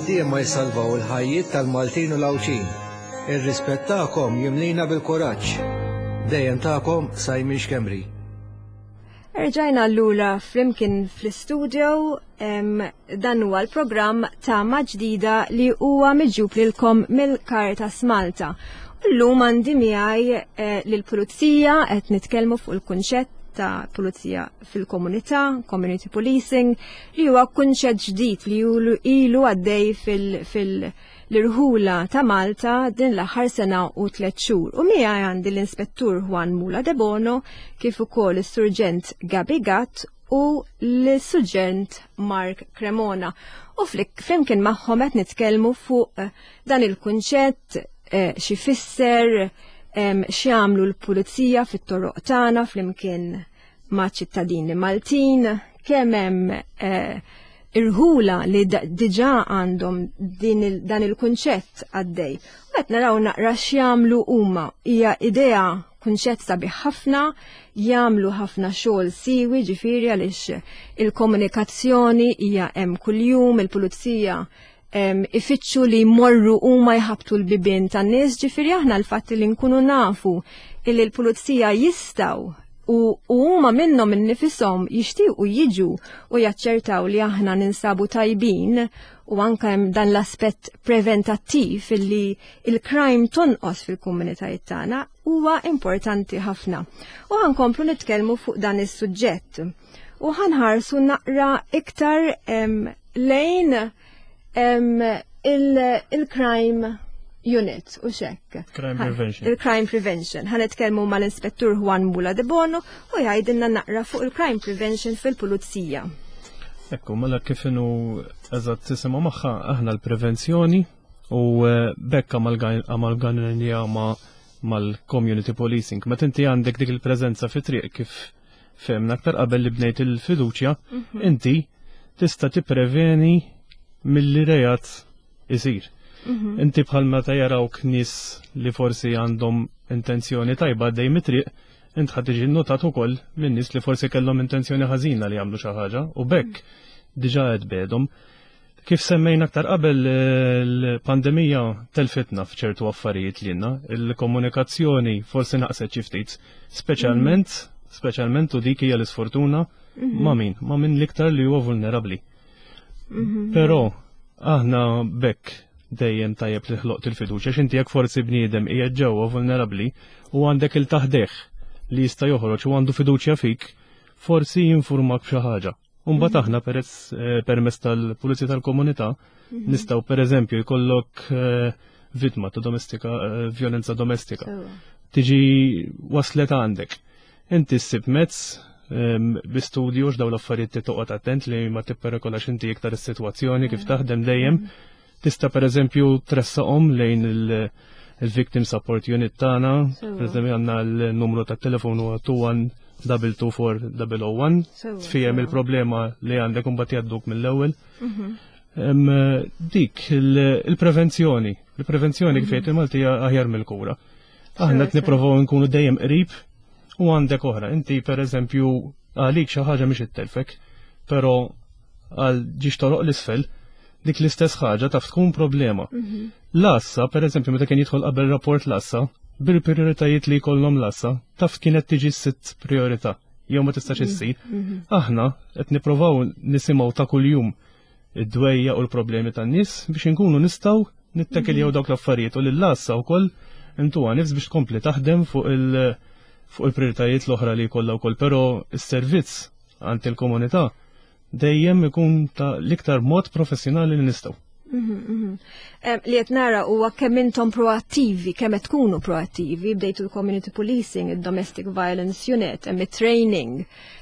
ħaddiema jsalvaw il-ħajjiet tal-Maltin u l-Awċin. Ir-rispett tagħkom jimlina bil-kuraġġ. Dejjem tagħkom Sajmin Xkemri. Rġajna l-lura flimkien fl-studio dan huwa l-programm ta' Maġdida li huwa miġġub lilkom mill-Caritas Malta. Llum għandi miegħi lill-Pulizija qed nitkellmu fuq il-kunċett ta' pulizija fil-komunità, community policing, li huwa kunċett ġdid li ilu għaddej fil-irħula ta' Malta din l-aħħar sena u tliet xhur. U miegħi għandi l-Inspettur Juan Mula de Bono, kif ukoll is-Surġent Gabi Gatt u l-Suġġent Mark Cremona. U flimkien magħhom qed nitkellmu fuq dan il-kunċett xi fisser x'jagħmlu l-pulizija fit-toroq tagħna flimkien ma' ċittadini Maltin, kemm hemm irħula li diġà għandhom dan il-kunċett għaddej. U qed naraw naqra x'jagħmlu huma. Hija idea kunċett sabiħ ħafna, jagħmlu ħafna xogħol siwi ġifieri għaliex il-komunikazzjoni hija hemm kuljum, il-pulizija ifittxu li jmorru huma jħabtu l-bibien tan-nies, ġifieri aħna l-fatt li nkunu nafu illi l-pulizija jistgħu u huma minnhom innifishom jixtiequ jiġu u jaċċertaw li aħna ninsabu tajbin u anke hemm dan l-aspett preventattiv illi il-crime tonqos fil-komunitajiet tagħna huwa importanti ħafna. U ħankomplu nitkellmu fuq dan is-suġġett. U ħanħarsu naqra iktar lejn il-crime unit u xekk. Crime prevention. Il-crime prevention. Ħan nitkellmu mal-Inspettur Juan Mula de Bono u jgħidilna naqra fuq il-crime prevention fil-pulizija. Ekku, mela kif inhu eżatt tisimgħu magħha aħna l-prevenzjoni u bekk amalganija mal-community policing. Meta inti għandek dik il-preżenza fit-triq kif femna aktar qabel li bnejt il-fiduċja, inti tista' tippreveni mill-li rejat isir. Inti bħalma ta' jarawk nis li forsi għandhom intenzjoni tajba dej mitriq, int ħad tiġi notat ukoll minn nis li forsi kellhom intenzjoni ħażina li jagħmlu xi ħaġa u bekk diġà qed bedhom. Kif semmejna aktar qabel l-pandemija telfitna f'ċertu affarijiet li għandna, il-komunikazzjoni forsi naqset xi ftit, speċjalment speċjalment u dik hija l-isfortuna ma' min, ma' min l-iktar li huwa vulnerabbli. Però aħna bekk dejjem tajjeb li ħloqt il-fiduċja x'inti jekk forsi bniedem qiegħed ġewwa vulnerabbli u għandek il-taħdeħ li jista' joħroġ u għandu fiduċja fik, forsi jinfurmak b'xi ħaġa. U mbagħad aħna peress permezz tal-Pulizija tal-Komunità nistgħu pereżempju jkollok vittma ta' domestika, violenza domestika. Tiġi waslet għandek. Inti ssib mezz bi-studju x'daw l-affarijiet toqgħod attent li ma tipperikolax inti iktar is-sitwazzjoni kif taħdem dejjem. Tista' pereżempju tressaqhom lejn il-Victim Support Unit tagħna, pereżempju għandna l-numru tat-telefon huwa two one two two four zero zero one, tfihhem il-problema li għandek imbagħad jgħadduk mill-ewwel. Dik il-prevenzjoni, il-prevenzjoni kif jgħid il-Malti aħjar mill-kura. Aħna qed nippruvaw nkunu dejjem qrib u għandek oħra. Inti pereżempju għalik xi ħaġa mhix ittelfek, però għal ġiex toroq l-isfel dik l-istess ħaġa taf tkun problema. L-assa, per eżempju, meta kien jidħol qabel rapport l-assa, bil-prioritajiet li jkollhom l-assa, taf kienet tiġi sitt priorità, jew ma tistax issir. Aħna qed nippruvaw nisimgħu ta' kuljum id-dwejja u l-problemi tan-nies biex inkunu nistgħu nittakiljew dawk l-affarijiet u lill-assa wkoll intuha nifs biex tkompli taħdem fuq il- fuq il-prioritajiet l-oħra li jkollha wkoll, però s-servizz għand il-komunità dejjem ikun ta' l-iktar mod professjonali li nistgħu. Li qed nara huwa kemm intom proattivi, kemm qed tkunu proattivi, bdejtu l-community policing, il-domestic violence unit, hemm it-training,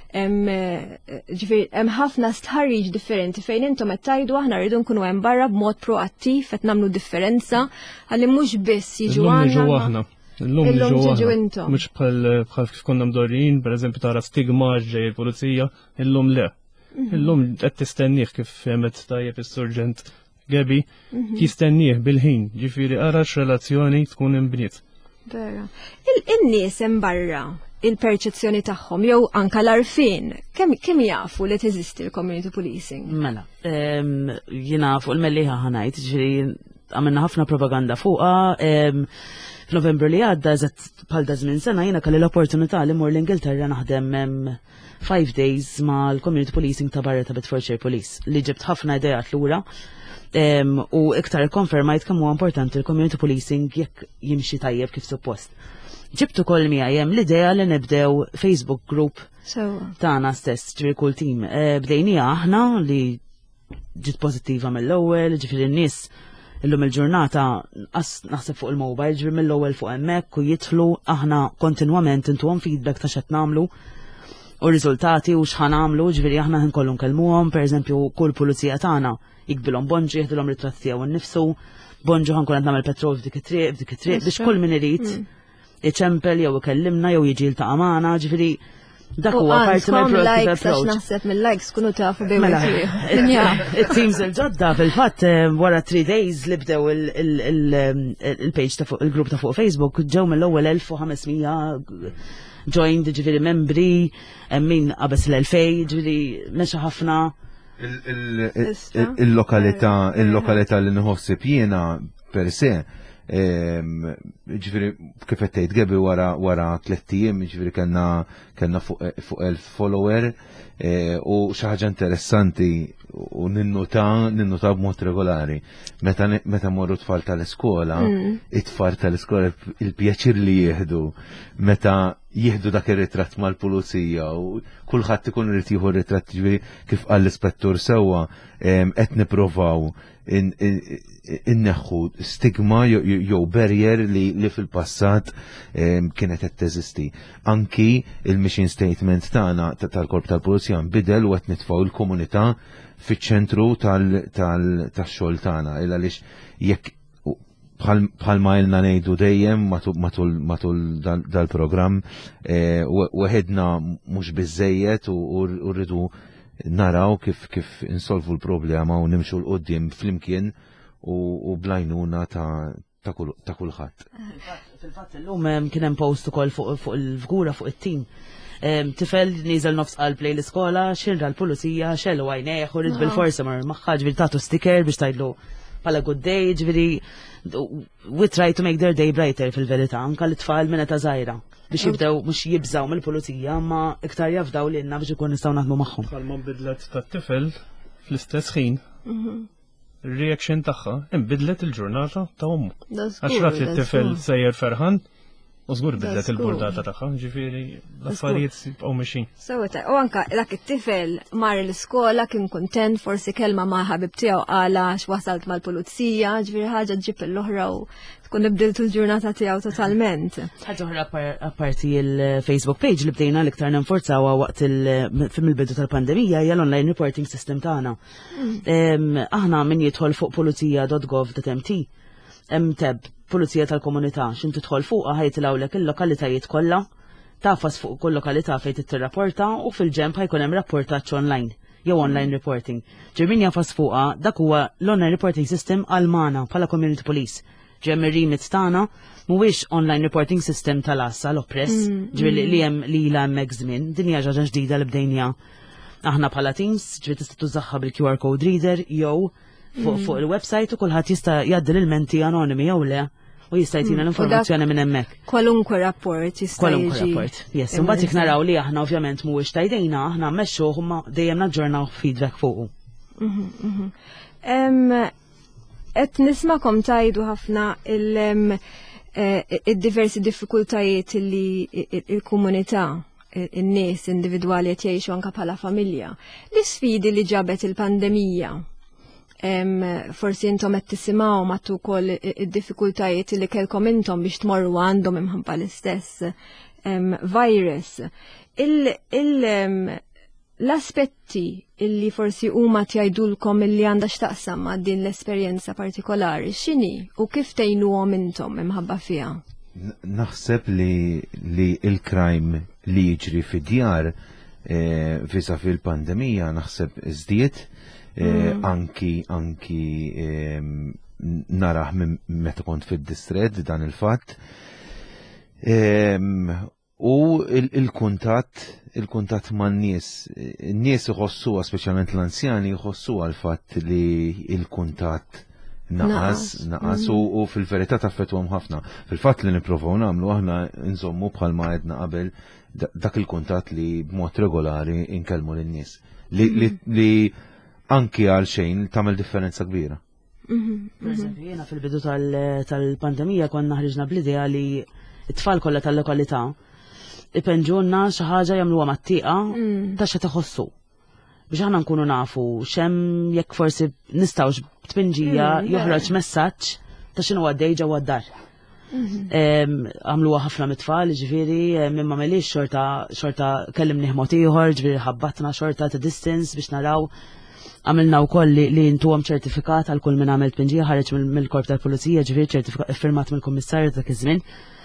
hemm ħafna stħarriġ differenti fejn intom qed tgħidu aħna rridu nkunu hemm barra b'mod proattiv qed nagħmlu differenza ħalli mhux biss jiġu aħna. Illum niġu aħna. Mhux bħal kif konna mdorrin, pereżempju tara stigma ġej il-pulizija, illum le. Illum qed tistennih kif femet tajjeb is-Surġent Gabi, jistennih bil-ħin, ġifieri ara x-relazzjoni tkun imbniet. Vera. Il-nies hemm barra il-perċezzjoni tagħhom jew anka l-arfin, kemm kemm jafu li teżisti l-community policing? Mela, em, jiena fuq il-melliħa ħanajt, ġifieri għamilna ħafna propaganda fuqha. em, F'Novembru li għadda, eżatt bħal da żmien sena, jiena kelli l-opportunità li mmur l-Ingilterra naħdem em, five days ma' l-community policing ta' barra ta' Bedfordshire Police li ġibt ħafna idejat lura. Um, u iktar konfermajt kemm huwa importanti l-community policing jekk jimxi tajjeb kif suppost. Ġibtu kol miegħi l-idea li nibdew Facebook group So, tagħna stess, ġifieri kull tim. E, bdejnija aħna li ġiet pożittiva mill-ewwel, ġifieri n-nies illum il-ġurnata qas naħseb fuq il-mobile, ġifieri mill-ewwel fuq hemmhekk u jidħlu aħna kontinwament intuhom feedback ta' x'qed nagħmlu u riżultati u x'ħan nagħmlu, ġifieri aħna ħinkollu nkellmuhom, pereżempju kull pulizija tagħna jikbilhom bonġi, jieħdulhom ritratti tiegħu nnifsu, bonġu ħankun qed nagħmel petrol f'dik it-triq, f'dik it-triq, biex kull min irid iċempel jew ikellimna jew jiġi l-taqa' magħna, ġifieri dak huwa parti mill-proactive likes għax approach. naħseb mill-likes kunu tafu bejn Mela, Dinja. it-teams il-ġodda fil-fatt eh, wara three days li bdew il- il- il- il-page ta' fuq il-grupp ta' fuq Facebook ġew mill-ewwel elf u ħamesmija joined, ġifieri membri, eh, min qabes l-elfej, ġifieri mexa ħafna. Il-lokalità il-lokalità li nħossib jiena per se ġifiri kif qed tgħid Gebi wara wara tliet ijiem ġifiri kellna kellna fuq elf follower u xi ħaġa interessanti u ninnuta ninnuta b'mod regolari. Meta meta morru tfal tal-iskola, it-tfal tal-iskola il-pjaċir li jieħdu meta jieħdu dak ir-ritratt mal-pulizija u kulħadd ikun irid jieħu r-ritratt ġifieri kif qal l-ispettur sewwa qed nippruvaw inneħħu stigma jew barrier li li fil-passat kienet qed teżisti. Anki il-mission statement tagħna tal-Korp tal-Pulizija nbidel u qed nitfgħu l-komunità fiċ-ċentru tax-xogħol tagħna il għaliex jekk bħalma ilna ngħidu dejjem matul dal-programm weħedna mhux biżejjed u rridu naraw kif kif insolvu l-problema u nimxu l-qoddim flimkien u blajnuna ta' kulħadd. Fil-fatt illum kien hemm post ukoll fuq il-fgura fuq it-tim. Tifel niżel nofs qalb lejn l-iskola, xinra l-pulizija, xellu għajnejh u rid bil-forsa mar magħha ġifieri tagħtu sticker biex tgħidlu bħala good day, ġifieri we try to make their day brighter fil-verità, anke l-tfal minn ta' żgħira biex jibdew mhux jibżaw mill-pulizija ma iktar jafdaw li jenna biex ikun nistgħu naħdmu magħhom. Bħalma nbidlet tat-tifel fl-istess ħin. Ir-reaction tagħha inbidlet il-ġurnata ta' ommu. Għax rat li t-tifel sejjer ferħan u żgur bidlet il-burdata tagħha, ġifieri l-affarijiet jibqgħu mexin. Sewta, u anka dak it-tifel mar l-iskola kien kuntent forsi kelma ma' ħabib tiegħu qala x'wasalt mal-pulizija, ġifieri ħaġa ġib l-oħra u tkun nibdiltu l-ġurnata tiegħu totalment. Ħaġa oħra apparti il-Facebook page li bdejna l-iktar ninforzawha waqt il-bidu tal-pandemija hija l-online reporting system tagħna. Aħna min jidħol fuq pulizija dot gov dot m t hemm tab Pulizija tal-Komunità x'in tidħol fuqha ħajtilawlek il-lokalitajiet kollha, tafas fuq kull lokalità fejn tittirrapporta u fil-ġemp ħajkun hemm rapportaġġ online jew online reporting. Ġermin jafas fuqha dak huwa l-online reporting system għal magħna bħala community police. Ġemm ir-remit tagħna mhuwiex online reporting system tal-assa l-oppress, ġifieri li hemm li ilha hemmhekk żmien, din hija ġaġa ġdida li bdejnija aħna bħala teams, ġifieri tista' tużaħħa bil-Q R code reader jew fuq il-website u kulħadd jista' jgħaddi l-menti anonimi jew le u jista' jtina l-informazzjoni minn hemmhekk. Kwalunkwe rapport jista' Kwalunkwe rapport. Yes, imbagħad jekk naraw li aħna ovvjament mhuwiex tajdejna, aħna mmexxuh imma dejjem naġġornaw feedback fuqu. Qed nismakom tajdu ħafna il-diversi diffikultajiet li il-komunità in-nies individwali qed jgħixu anke bħala familja. L-isfidi li ġabet il-pandemija forsi intom qed tisimgħu matu wkoll id-diffikultajiet li kellkom intom biex tmorru għandhom imħabba l-istess virus. L-aspetti illi forsi huma tgħidulkom illi għandha x'taqsam ma' din l-esperjenza partikolari x'inhi u kif tgħinuhom intom imħabba fiha? Naħseb li li il-crime li jiġri fid-djar visa fil-pandemija naħseb iżdied. Eh, anki anki eh, naraħ meta kont fid-distret dan il-fatt. Eh, U il-kuntatt, il-kuntatt man nies, n-nies iħossuha, speċjalment l-anzjani, iħossuha l-fatt li il-kuntatt naqas, naqas u fil-verità taffetwhom ħafna. Fil-fatt li nippruvaw nagħmlu aħna nżommu bħalma għedna qabel dak il-kuntatt li b'mod regolari inkellmu lin-nies. Li anki għal xejn tagħmel differenza kbira. Per eżempju, jiena fil-bidu tal-pandemija konna ħriġna bl-idea li t-tfal kollha tal-lokalità ipenġunna xi ħaġa jagħmluha mat-tieqa ta' xi taħossu. Biex aħna nkunu nafu x'hemm jekk forsi nistgħux b'tpinġija joħroġ messaġġ ta' x'inhu għaddej ġewwa d-dar. Għamluha ħafna mit-tfal, ġifieri minn ma melix xorta xorta kellimni ħmod ieħor, ġifieri ħabbatna xorta ta' distance biex naraw. Għamilna wkoll li intuhom ċertifikat għal kull min għamel tpinġija ħareġ mill-korp tal-pulizija, ġifieri ċertifikat iffirmat mill-kummissarju dak iż-żmien.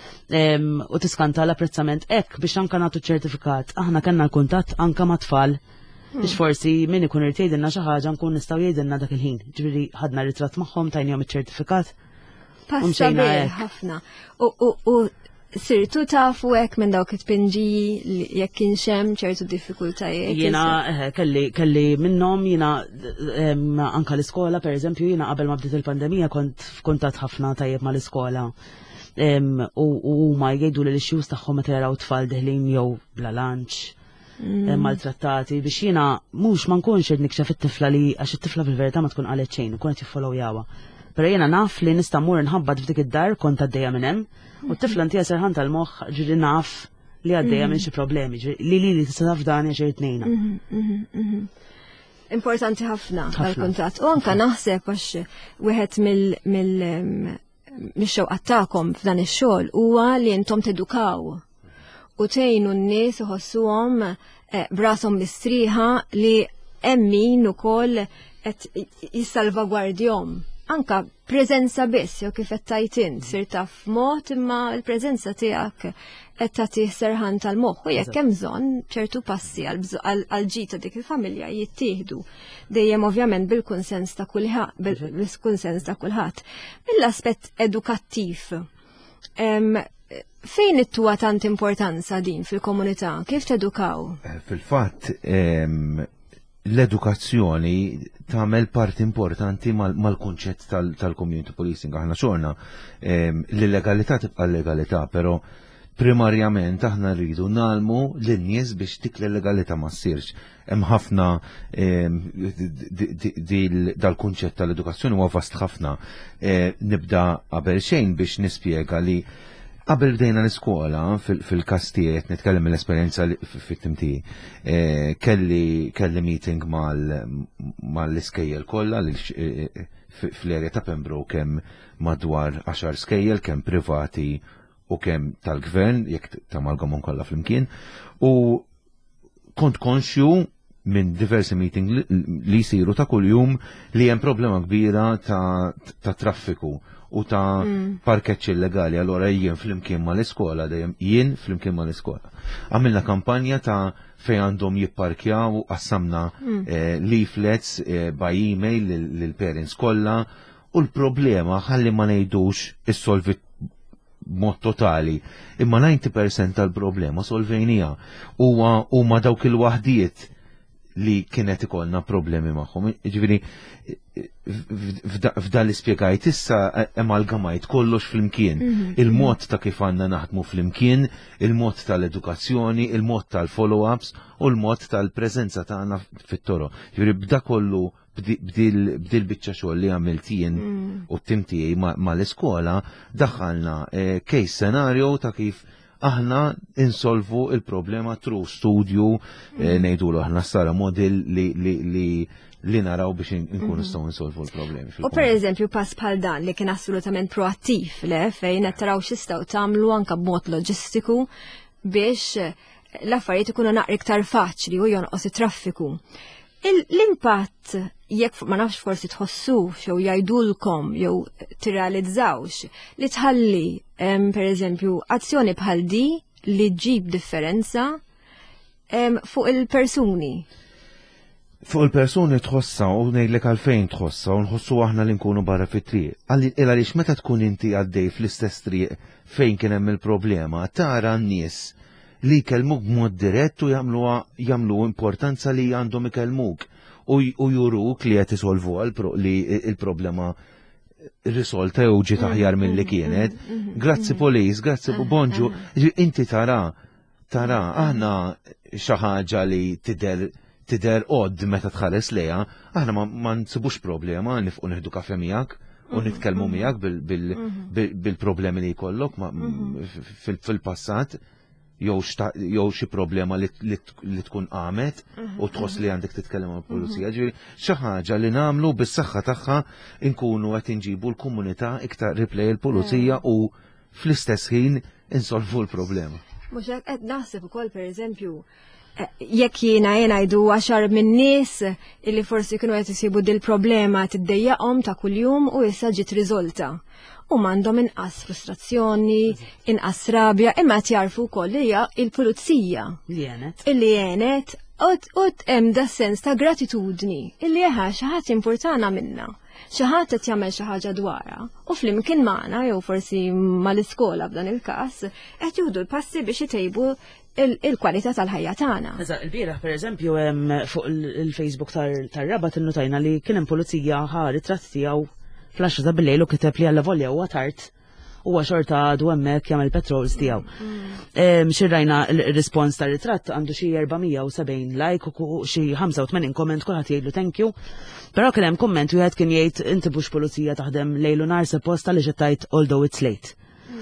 U tiskanta l-apprezzament ek biex anka nagħtu ċertifikat. Aħna kellna l-kuntatt anka ma' tfal biex forsi min ikun irid jgħidilna xi ħaġa nkun nistgħu jgħidilna dak il-ħin. Ġifieri ħadna ritratt magħhom tajnihom iċ-ċertifikat. Passa ħafna. U sirtu tafu hekk minn dawk it-tpinġiji jekk kien hemm ċertu diffikultajiet. Jiena kelli kelli minnhom jiena anka l-iskola pereżempju jiena qabel ma bdiet il-pandemija kont f'kuntatt ħafna tajjeb mal-iskola. U ma jgħidu li l-issues tagħhom meta jaraw tfal deħlin jew bla lunch, maltrattati biex jiena mhux ma nkunx irid nikxef it-tifla li għax it-tifla fil-verità ma tkun qalet xejn, ikun qed jiffollowjawha. Però jiena naf li nista' mmur inħabbad f'dik id-dar kont għaddejja minn hemm, u t-tifla ntija serħan tal-moħħ ġieli naf li għaddejja minn xi problemi, li li li tista' taf dan għax tnejna. Importanti ħafna tal-kuntatt. U anke naħseb għax wieħed mill mix-xewqat tagħkom f'dan ix-xogħol huwa li intom tedukaw u tgħinu n-nies iħossuhom b'rashom mistrieħa li hemm min ukoll qed jissalvagwardjhom. Anka preżenza biss jew kif qed tajt int sir taf mod imma l-preżenza tiegħek qed tagħtih serħan tal-moħħ u jekk hemm bżonn ċertu passi għal ġid ta' dik il-familja jittieħdu dejjem ovvjament bil-kunsens ta' kulħadd bil-kunsens ta' kulħadd. Mill-aspett edukattiv fejn ittuha tant importanza din fil-komunità? Kif tedukaw? Fil-fatt l-edukazzjoni tagħmel parti importanti mal-kunċett tal-community policing. Aħna xorna l-legalità tibqa' legalità, però primarjament aħna rridu nagħmlu lin-nies biex dik l-legalità ma ssirx. Hemm ħafna dal-kunċett tal-edukazzjoni huwa vast ħafna. Nibda qabel xejn biex nispjega li qabel bdejna l-iskola fil-każ tiegħi nitkellem mill-esperjenza fit-tim tiegħi. Kelli meeting mal-iskejjel kollha fl-erja ta' Pembroke hemm madwar għaxar skejjel kemm privati u kemm tal-gvern jekk tamalgamhom kollha flimkien. U kont konxju minn diversi meeting li jsiru ta' kuljum li hemm problema kbira ta' traffiku u ta' parkeċ illegali. Allora jien flimkien mal-iskola, dejjem jien flimkien mal-iskola. Għamilna kampanja ta' fejn għandhom jipparkjaw u qassamna leaflets by email lill-parents kollha u l-problema ħalli ma ngħidux issolvit mod totali. Imma ninety percent tal-problema solvejnija huma dawk il-waħdiet li kienet ikollna problemi magħhom. Ġifieri f'dan li spjegajt issa emalgamajt kollox flimkien. Il-mod ta' kif għandna naħdmu flimkien, il-mod tal-edukazzjoni, il-mod tal-follow-ups u l-mod tal-preżenza tagħna fit-toro. Ġifieri b'da kollu bdil biċċa xogħol li għamilt jien u t-tim tiegħi mal-iskola daħħalna case scenario ta' kif aħna insolvu il-problema true studio ngħidulu aħna sara model li naraw biex inkunu nistgħu insolvu l-problemi. U pereżempju pass bħal dan li kien assolutament proattiv le fejn qed taraw x'istgħu tagħmlu anke b'mod loġistiku biex l-affarijiet ikunu naqra iktar faċli u jonqos it-traffiku. L-impatt jekk ma nafx forsi tħossux jew jgħidulkom jew tirrealizzawx li tħalli pereżempju azzjoni bħal di li ġib differenza fuq il-persuni. Fuq il-persuni tħossa u ngħidlek għalfejn tħossa u nħossu aħna li nkunu barra fit-triq. Għaliex meta tkun inti għaddej fl-istess triq fejn kien hemm il-problema, tara n-nies li jkellmuk b'mod dirett u jagħmluha jagħmlu importanza li għandhom ikellmuk u juruk li qed isolvu li il-problema risolta jew ġiet aħjar milli kienet. Grazzi polis, grazzi bonġu, inti tara tara aħna xi ħaġa li tidher tidher odd meta tħares lejha, aħna ma nsibux problema nifqu nieħdu kafe miegħek u nitkellmu miegħek bil-problemi li jkollok fil-passat jew xi problema li tkun qamet u tħoss li għandek titkellem mal-pulizija. Ġifieri xi ħaġa li nagħmlu bis-saħħa tagħha nkunu qed inġibu l-komunità iktar riplej il-pulizija u fl-istess ħin insolvu l-problema. Mhux hekk qed naħseb ukoll pereżempju jekk jiena jena jdu għaxar minn nies illi forsi kienu qed isibu dil problema tiddejjaqhom ta' kuljum u issa ġiet riżolta. U m'għandhom inqas frustrazzjoni, inqas rabja, imma qed jarfu wkoll li hija l-pulizija li għenet. Illi għenet u hemm da sens ta' gratitudni illi eħa xi ħadd importana minnha. Xi ħadd qed jagħmel xi ħaġa dwarha u flimkien magħna jew forsi mal-iskola f'dan il-każ qed jieħdu l-passi biex itejbu il-kwalità tal-ħajja tagħna. Eżatt, il-bieraħ pereżempju hemm fuq il-Facebook tar-Rabat innotajna li kien hemm pulizija ħa ritratt tiegħu fl-għaxra ta' bil-lejl u kiteb li għalla volja huwa tard huwa xorta għadu hemmhekk jagħmel patrols tiegħu. Xirrajna il-rispons tar-ritratt għandu xi erba'mija u sebgħin like u xi ħamsa u tmenin komment kulħadd jgħidlu thank you. Però kien hemm komment wieħed kien jgħid inti mhux pulizija taħdem lejlu nar supposta li ġettajt although it's late.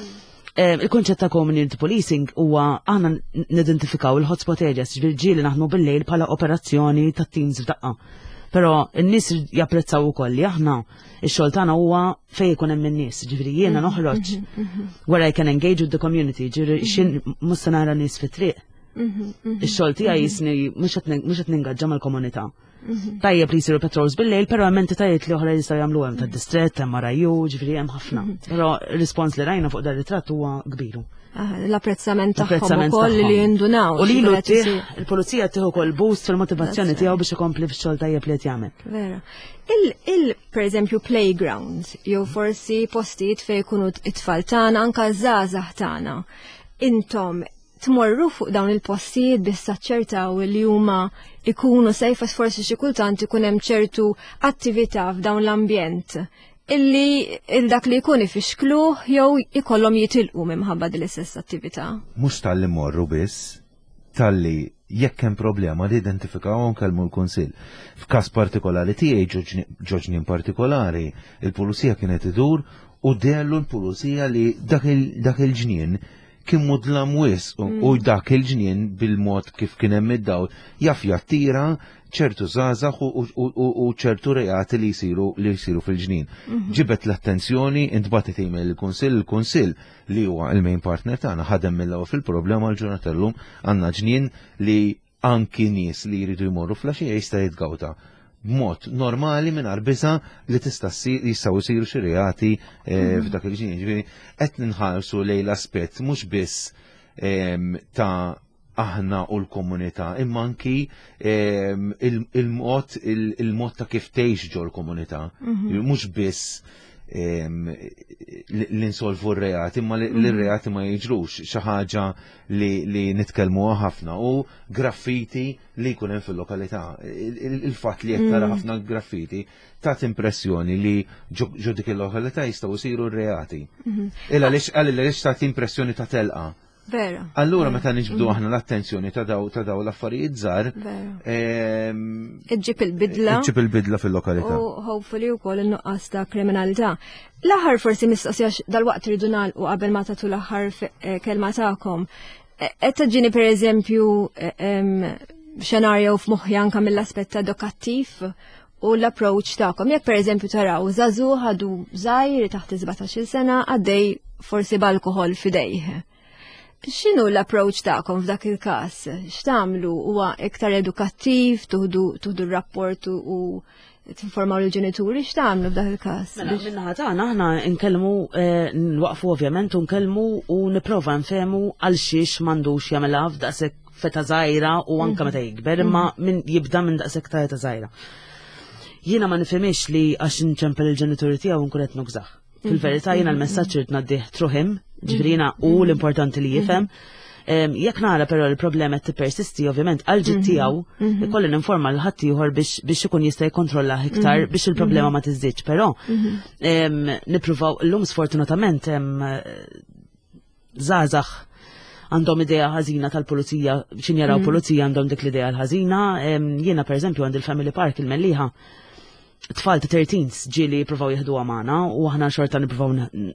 Il-konċett ta' community policing huwa aħna nidentifikaw il-hotspot areas ġieli naħdmu bil-lejl bħala operazzjoni ta' teams f'daqqa. Però n-nies japprezzaw ukoll li aħna ix-xogħol tagħna huwa fejn ikun hemm in-nies, ġifieri jiena noħroġ wara I can engage with the community, ġifieri xin mhux se nara nies fit-triq. Ix-xogħol tiegħi jisni mhux qed ningaġġa mal-komunità. Tajjeb li jsiru patrols bil-lejl, però hemm entitajiet li oħra jistgħu jagħmlu hemm tad-distrett, hemm R I U, ġifieri hemm ħafna. Però r-rispons li rajna fuq dar ritratt huwa kbiru. L-apprezzament tagħhom ukoll li jindunaw. U lilu il-pulizija tieħu wkoll boost fil-motivazzjoni tiegħu biex ikompli fix-xogħol tajjeb li qed jagħmel. Vera. Il pereżempju playgrounds jew forsi postijiet fejn jkunu it-tfal tagħna anke żgħażagħ tagħna. Intom tmorru fuq dawn il-postijiet biex taċċertaw li huma ikunu sejfa forsi xi kultant ikun hemm ċertu attività f'dawn l-ambjent illi il-dak li jkun ifixklu jew ikollhom jitilqu minħabba din l-istess attività. Mhux tal-li morru biss, tal-li jekk hemm problema li identifikaw nkellmu l-Kunsill. F'każ partikolari tiegħi ġoġnien partikolari, il-pulizija kienet idur u dellu l-pulizija li dak il-ġnien kien mudlam wis u dak il-ġnien bil-mod kif kien hemm id-dawl jaf jattira ċertu żgħażagħ u ċertu reati li jsiru li jsiru fil-ġnien. Ġibet l-attenzjoni intbatet email il-Kunsill, il-Kunsill li huwa il-main partner tagħna ħadem mill-ewwel fil-problema l-ġurnata llum għandna ġnien li anki nies li jridu jmorru flaxija jista' jitgawta b'mod normali mingħajr biża' li tista' jistgħu jsiru xi reati f'dak il-ġnien. Ġifieri qed ninħarsu lejn l-aspett mhux biss ta' aħna u l-komunità, imma anki il-mod il-mod ta' kif tgħix ġo l-komunità. Mhux biss l-insolvu r-reati, imma l-reati ma jiġrux xi ħaġa li nitkellmuha ħafna u graffiti li jkun hemm fil-lokalità. Il-fatt li qed tara ħafna graffiti tat impressjoni li ġo dik il-lokalità jistgħu jsiru r-reati. Illa għaliex tat impressjoni ta' telqa. Vera. Allura meta niġbdu aħna l-attenzjoni ta' daw ta' daw l-affarijiet żgħar. Iġġib il-bidla. Iġġib il-bidla fil-lokalità. U hopefully wkoll in-nuqqas ta' kriminalità. L-aħħar forsi mistoqsija dal-waqt irridu nagħlqu qabel ma tagħtu l-aħħar kelma tagħkom. Qed taġġini pereżempju xenarju f'moħħi anke mill-aspett edukattiv u l-approach tagħkom. Jekk pereżempju taraw żagħżugħ ħadu żgħir taħt sebgħet-il sena għaddej forsi b'alkoħol f'idejh. X'inhu l-approach tagħkom f'dak il-każ? X'tagħmlu huwa iktar edukattiv, tuħdu r-rapport u tinformaw lill-ġenituri, x'tagħmlu f'dak il-każ? Mela minnaħa tagħna aħna nkellmu nwaqfu ovvjament u nkellmu u nipprova nfehmu għal xiex m'għandux jagħmilha f'daqshekk feta żgħira u anke meta jikber, imma min jibda minn daqshekk ta' eta żgħira. Jiena ma nifhimx li għax inċempel il-ġenituri tiegħu nkun qed nugżaħ. Fil-verità jiena l-messaġġ irid ngħaddih through him, ġifrina u l-importanti li jifhem Jekk nara però l-problema qed tippersisti, ovvjament għal-ġid tiegħu ikolli ninforma l ħadd ieħor biex biex ikun jista' jikkontrolla iktar biex il-problema ma tiżdidx, però nippruvaw llum sfortunatament hemm żgħażagħ għandhom idea ħażina tal-pulizija, xin jaraw pulizija għandhom dik l-idea l-ħażina. Jiena pereżempju għandi il-Family Park il-Melliħa, tfal ta' thirteens ġieli jippruvaw jieħdu għamana u aħna xorta nippruvaw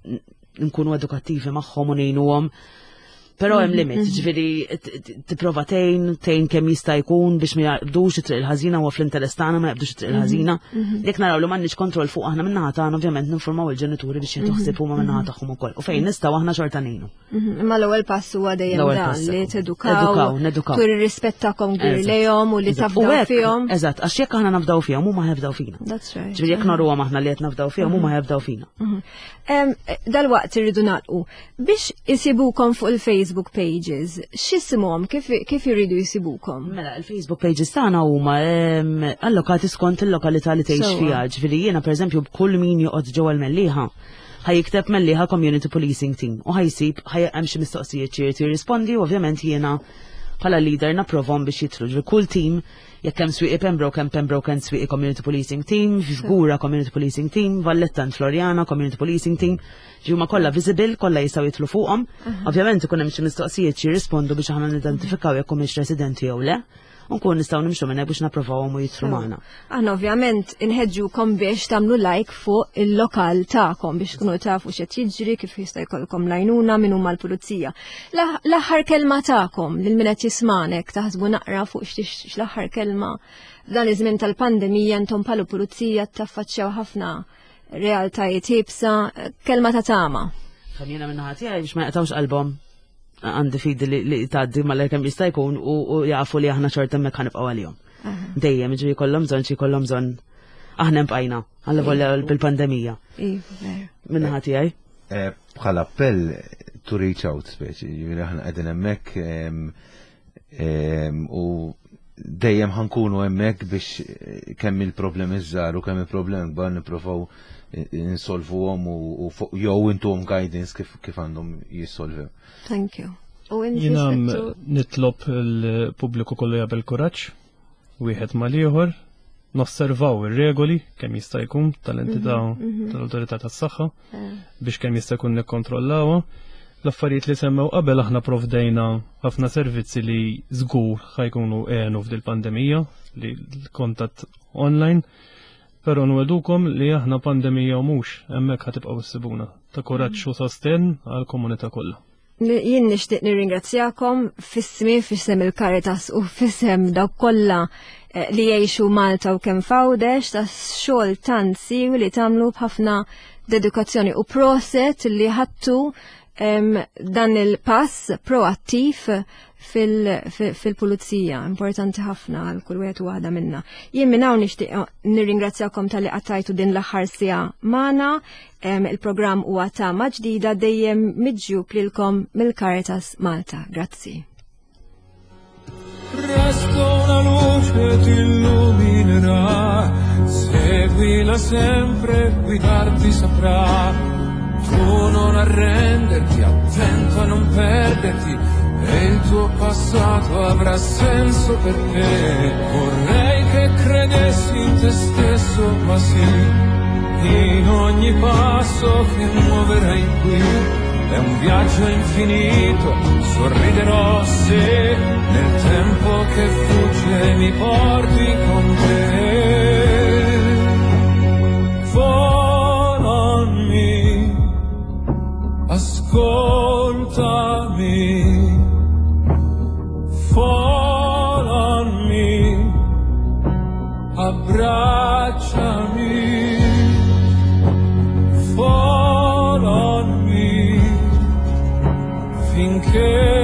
nkunu edukattivi magħhom u ngħinuhom. Però hemm limit, ġifieri tipprova tgħin, tgħin kemm jista' jkun biex ma jaqbdux it-triq il-ħażina u fl-interess tagħna ma jaqbdux it-triq il-ħażina. Jekk naraw li m'għandniex kontroll fuq aħna min-naħa tagħna, ovvjament ninformaw il-ġenituri biex jieħdu ħsieb huma min-naħa tagħhom ukoll. U fejn nistgħu aħna xorta ngħinu. Ma l-ewwel pass huwa dejjem dan li tedukaw, turi rispettakom gbir lejhom u li tafdaw fihom. Eżatt, għax jekk aħna nafdaw fihom huma ħefdaw fina. That's right. Ġifieri jekk narruhom aħna li qed nafdaw fihom huma ħefdaw fina. Dal-waqt irridu nagħlqu biex isibukom fuq il-Facebook pages. X'issimhom kif iridu jisibukom? Mela, il-Facebook pages tagħna huma allokati skont il-lokalità li tgħix fiha. Ġifieri jiena pereżempju b'kull min joqgħod ġewwa l-Melliħa ħajikteb Melliħa Community Policing Team u ħajsib hemm xi mistoqsijiet xirid jirrispondi u ovvjament jiena bħala leader napprovhom biex jidħlu. Ġifieri kull team jekk hemm swieqi Pembroke hemm Pembroke and Swieqi Community Policing Team, F'Gura Community Policing Team, Valletta and Floriana Community Policing Team. Ġiuma kollha visible, kollha jistgħu jidħlu fuqhom. Ovvjament ikun hemm xi mistoqsijiet jirrispondu biex aħna nidentifikaw jekk humiex residenti jew le. Unkun nistgħu nimxu minn hekk biex napprovawhom u jidħlu magħna. Aħna ovvjament inħeġġukom biex tagħmlu like fuq il-lokal tagħkom biex tkunu tafu x'qed jiġri kif jista' jkollkom lajnuna minn huma l-pulizija. L-aħħar kelma tagħkom lil min qed jismanek taħsbu naqra fuq x'tix l-aħħar kelma f'dan iż-żmien tal-pandemija intom bħala pulizija taffaċċjaw ħafna realtajiet ħibsa, kelma ta' tama. Ħallina minn ħadd tiegħi biex ma jaqtawx qalbhom għandi fidi li tgħaddi mal-kemm jista' jkun u jafu li aħna xorta hemmhekk ħanibqgħu għalihom. Dejjem jiġri jkollhom bżonn xi jkollhom bżonn aħna mbqajna għalla volja bil-pandemija. Minn ħadd tiegħi. Bħala appell to reach out speċi, jiġifieri aħna qegħdin hemmhekk u dejjem ħankunu hemmhekk biex kemm il-problemi żgħar u kemm il-problemi kbar nippruvaw insolvuhom u jew intuhom guidance kif għandhom jissolvew. Thank you. Jiena nitlob il-pubbliku kollu jagħmel kuraġġ wieħed mal-ieħor, nosservaw ir-regoli kemm jista' jkun tal-entità tal-awtorità tas-saħħa biex kemm jista' jkun nikkontrollawha. L-affarijiet li semmew qabel aħna provdejna ħafna servizzi li żgur ħajkunu għenu f'dil pandemija li l-kontatt online, però nwedukom li aħna pandemija u mhux hemmhekk ħatibqgħu issibuna ta' kuraġġ u sosten għall-komunità kollha. Jien nixtieq nirringrazzjakom fis-smi fis-sem il-Caritas u fis-sem dawk kollha li jgħixu Malta u kemm fawdex ta' xogħol tant siwi li tagħmlu b'ħafna dedikazzjoni u proset li ħadtu dan il-pass proattiv fil-pulizija, importanti ħafna għal kull wieħed u waħda minna. Jien minn hawn nixtieq nirringrazzjakom tal-li qattajtu din l-aħħar sija magħna, il-programm huwa tama ġdida dejjem miġġub lilkom mill-Caritas Malta. Grazzi. Presto una luce ti illuminerà, seguila sempre, guidarti saprà. Tu non arrenderti, attento a non perderti, e il tuo passato avrà senso per te. Vorrei che credessi in te stesso, ma sì, in ogni passo che muoverai qui. È un viaggio infinito, sorriderò se nel tempo che fugge mi porti con te. Follow me, ascoltami, follow me, abbracciami, follow me, finché